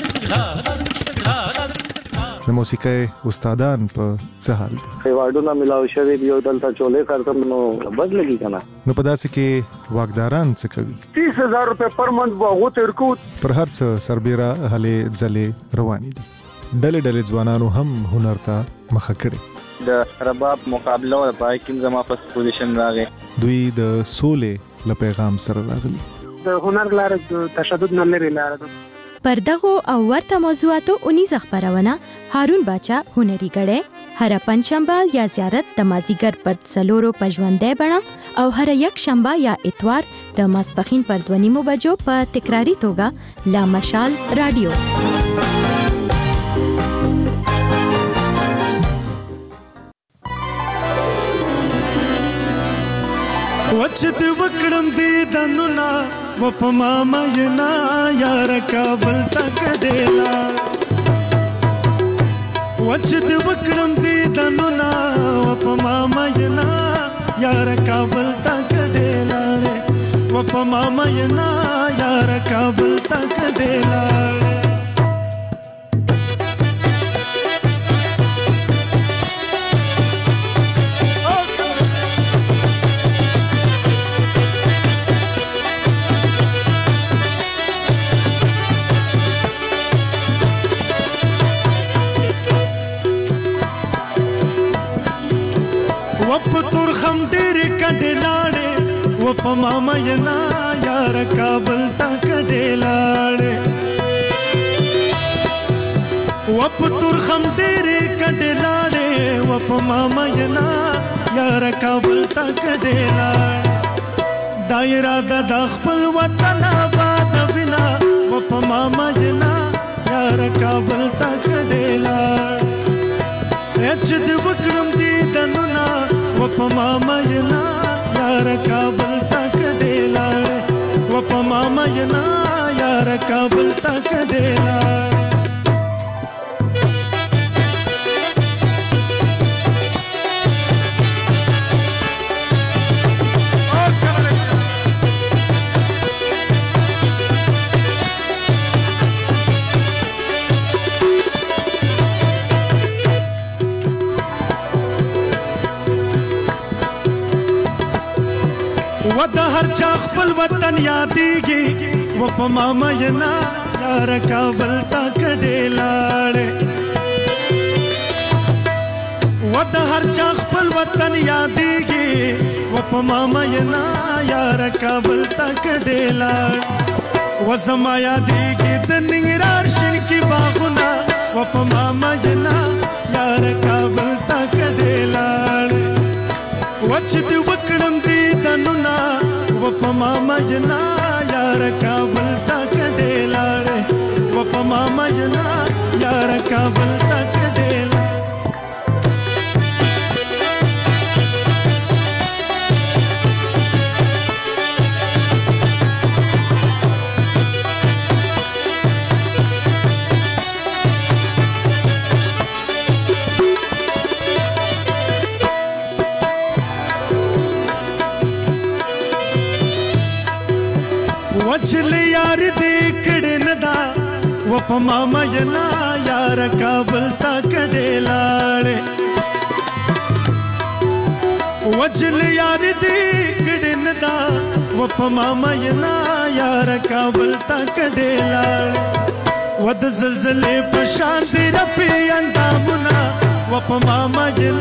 د موسیقۍ استادان په څه حال دي؟ خیواډونه ملاو شوي دي او دلته چولې کارتم نو بد لګي کنه. نو په داسې کې واکداران څه کوي؟ 30,000 روپے پر منت به هغو ته ورکو. پر هر څه سربیره هلې ځلې روانې دي. ډلې ځوانانو هم هنر ته مخه کړي. د رباب مقابله او پای کې زما په پوزیشن راغی. دوی د سولې له پیغام سره راغلي. د هنر لار د تشدد نه لري لار ده. پر دغه او ورته موضوعاتو 19 خبرونه هارون باچا هنري غړې هر پنځشنبه یا زیارت د مازیګر پر څلورو په ژوندې بڼه او هر یک شنبه یا اتوار د ماسپخین پر 2:30 بجو په تکراری توګه لا مشال رادیو. وچ دی وکړم دی دنونا و په ماما ینا یار کابل تک ډیلا. وچ دی وکړم دی دنونا و په ماما ینا یار کابل تک ډیلا. و په ماما ینا یار کابل تک ډیلا. وپتور خم ډېر کډې لاړې و په ماما ینا یار کابل تا کډې لاړې. وپتور خم ډېر کډې لاړې و په ماما ینا یار کابل تا کډې لاړې. دایره د خپل وطن آباد وینا و په ماما ینا یار کابل تا کډې لاړې. اچ دې وکړم دی دنونا و په ماما ینا یار کابل تک ډیلاړې. و په ماما ینا یار کابل تک ډیلاړې. و د هر چا خپل وطن یادېږي و په ماما ینا یار کابل تک ډیلاړې. و د هر چا خپل وطن یادېږي و په ماما ینا یار کابل تک ډیلاړې. و زما یادېږي د ننګرهار شینکي باغونه و په ماما ینا یار کابل تک ډیلاړې. وچ دی وکړم دی دنونا و په ماما ینا یار کابل تک ډیلاړې. و په ماما ینا یار کابل تک ډیلاړې. وچل یار دې کړه ندا و په ماما ینا یار کابل تک ډیلاړې. وجل یار دی کډن دا و پما مینا یار کابل تا کډیلا ود زلزلې پشان دی رپی اندامنا و پما مینا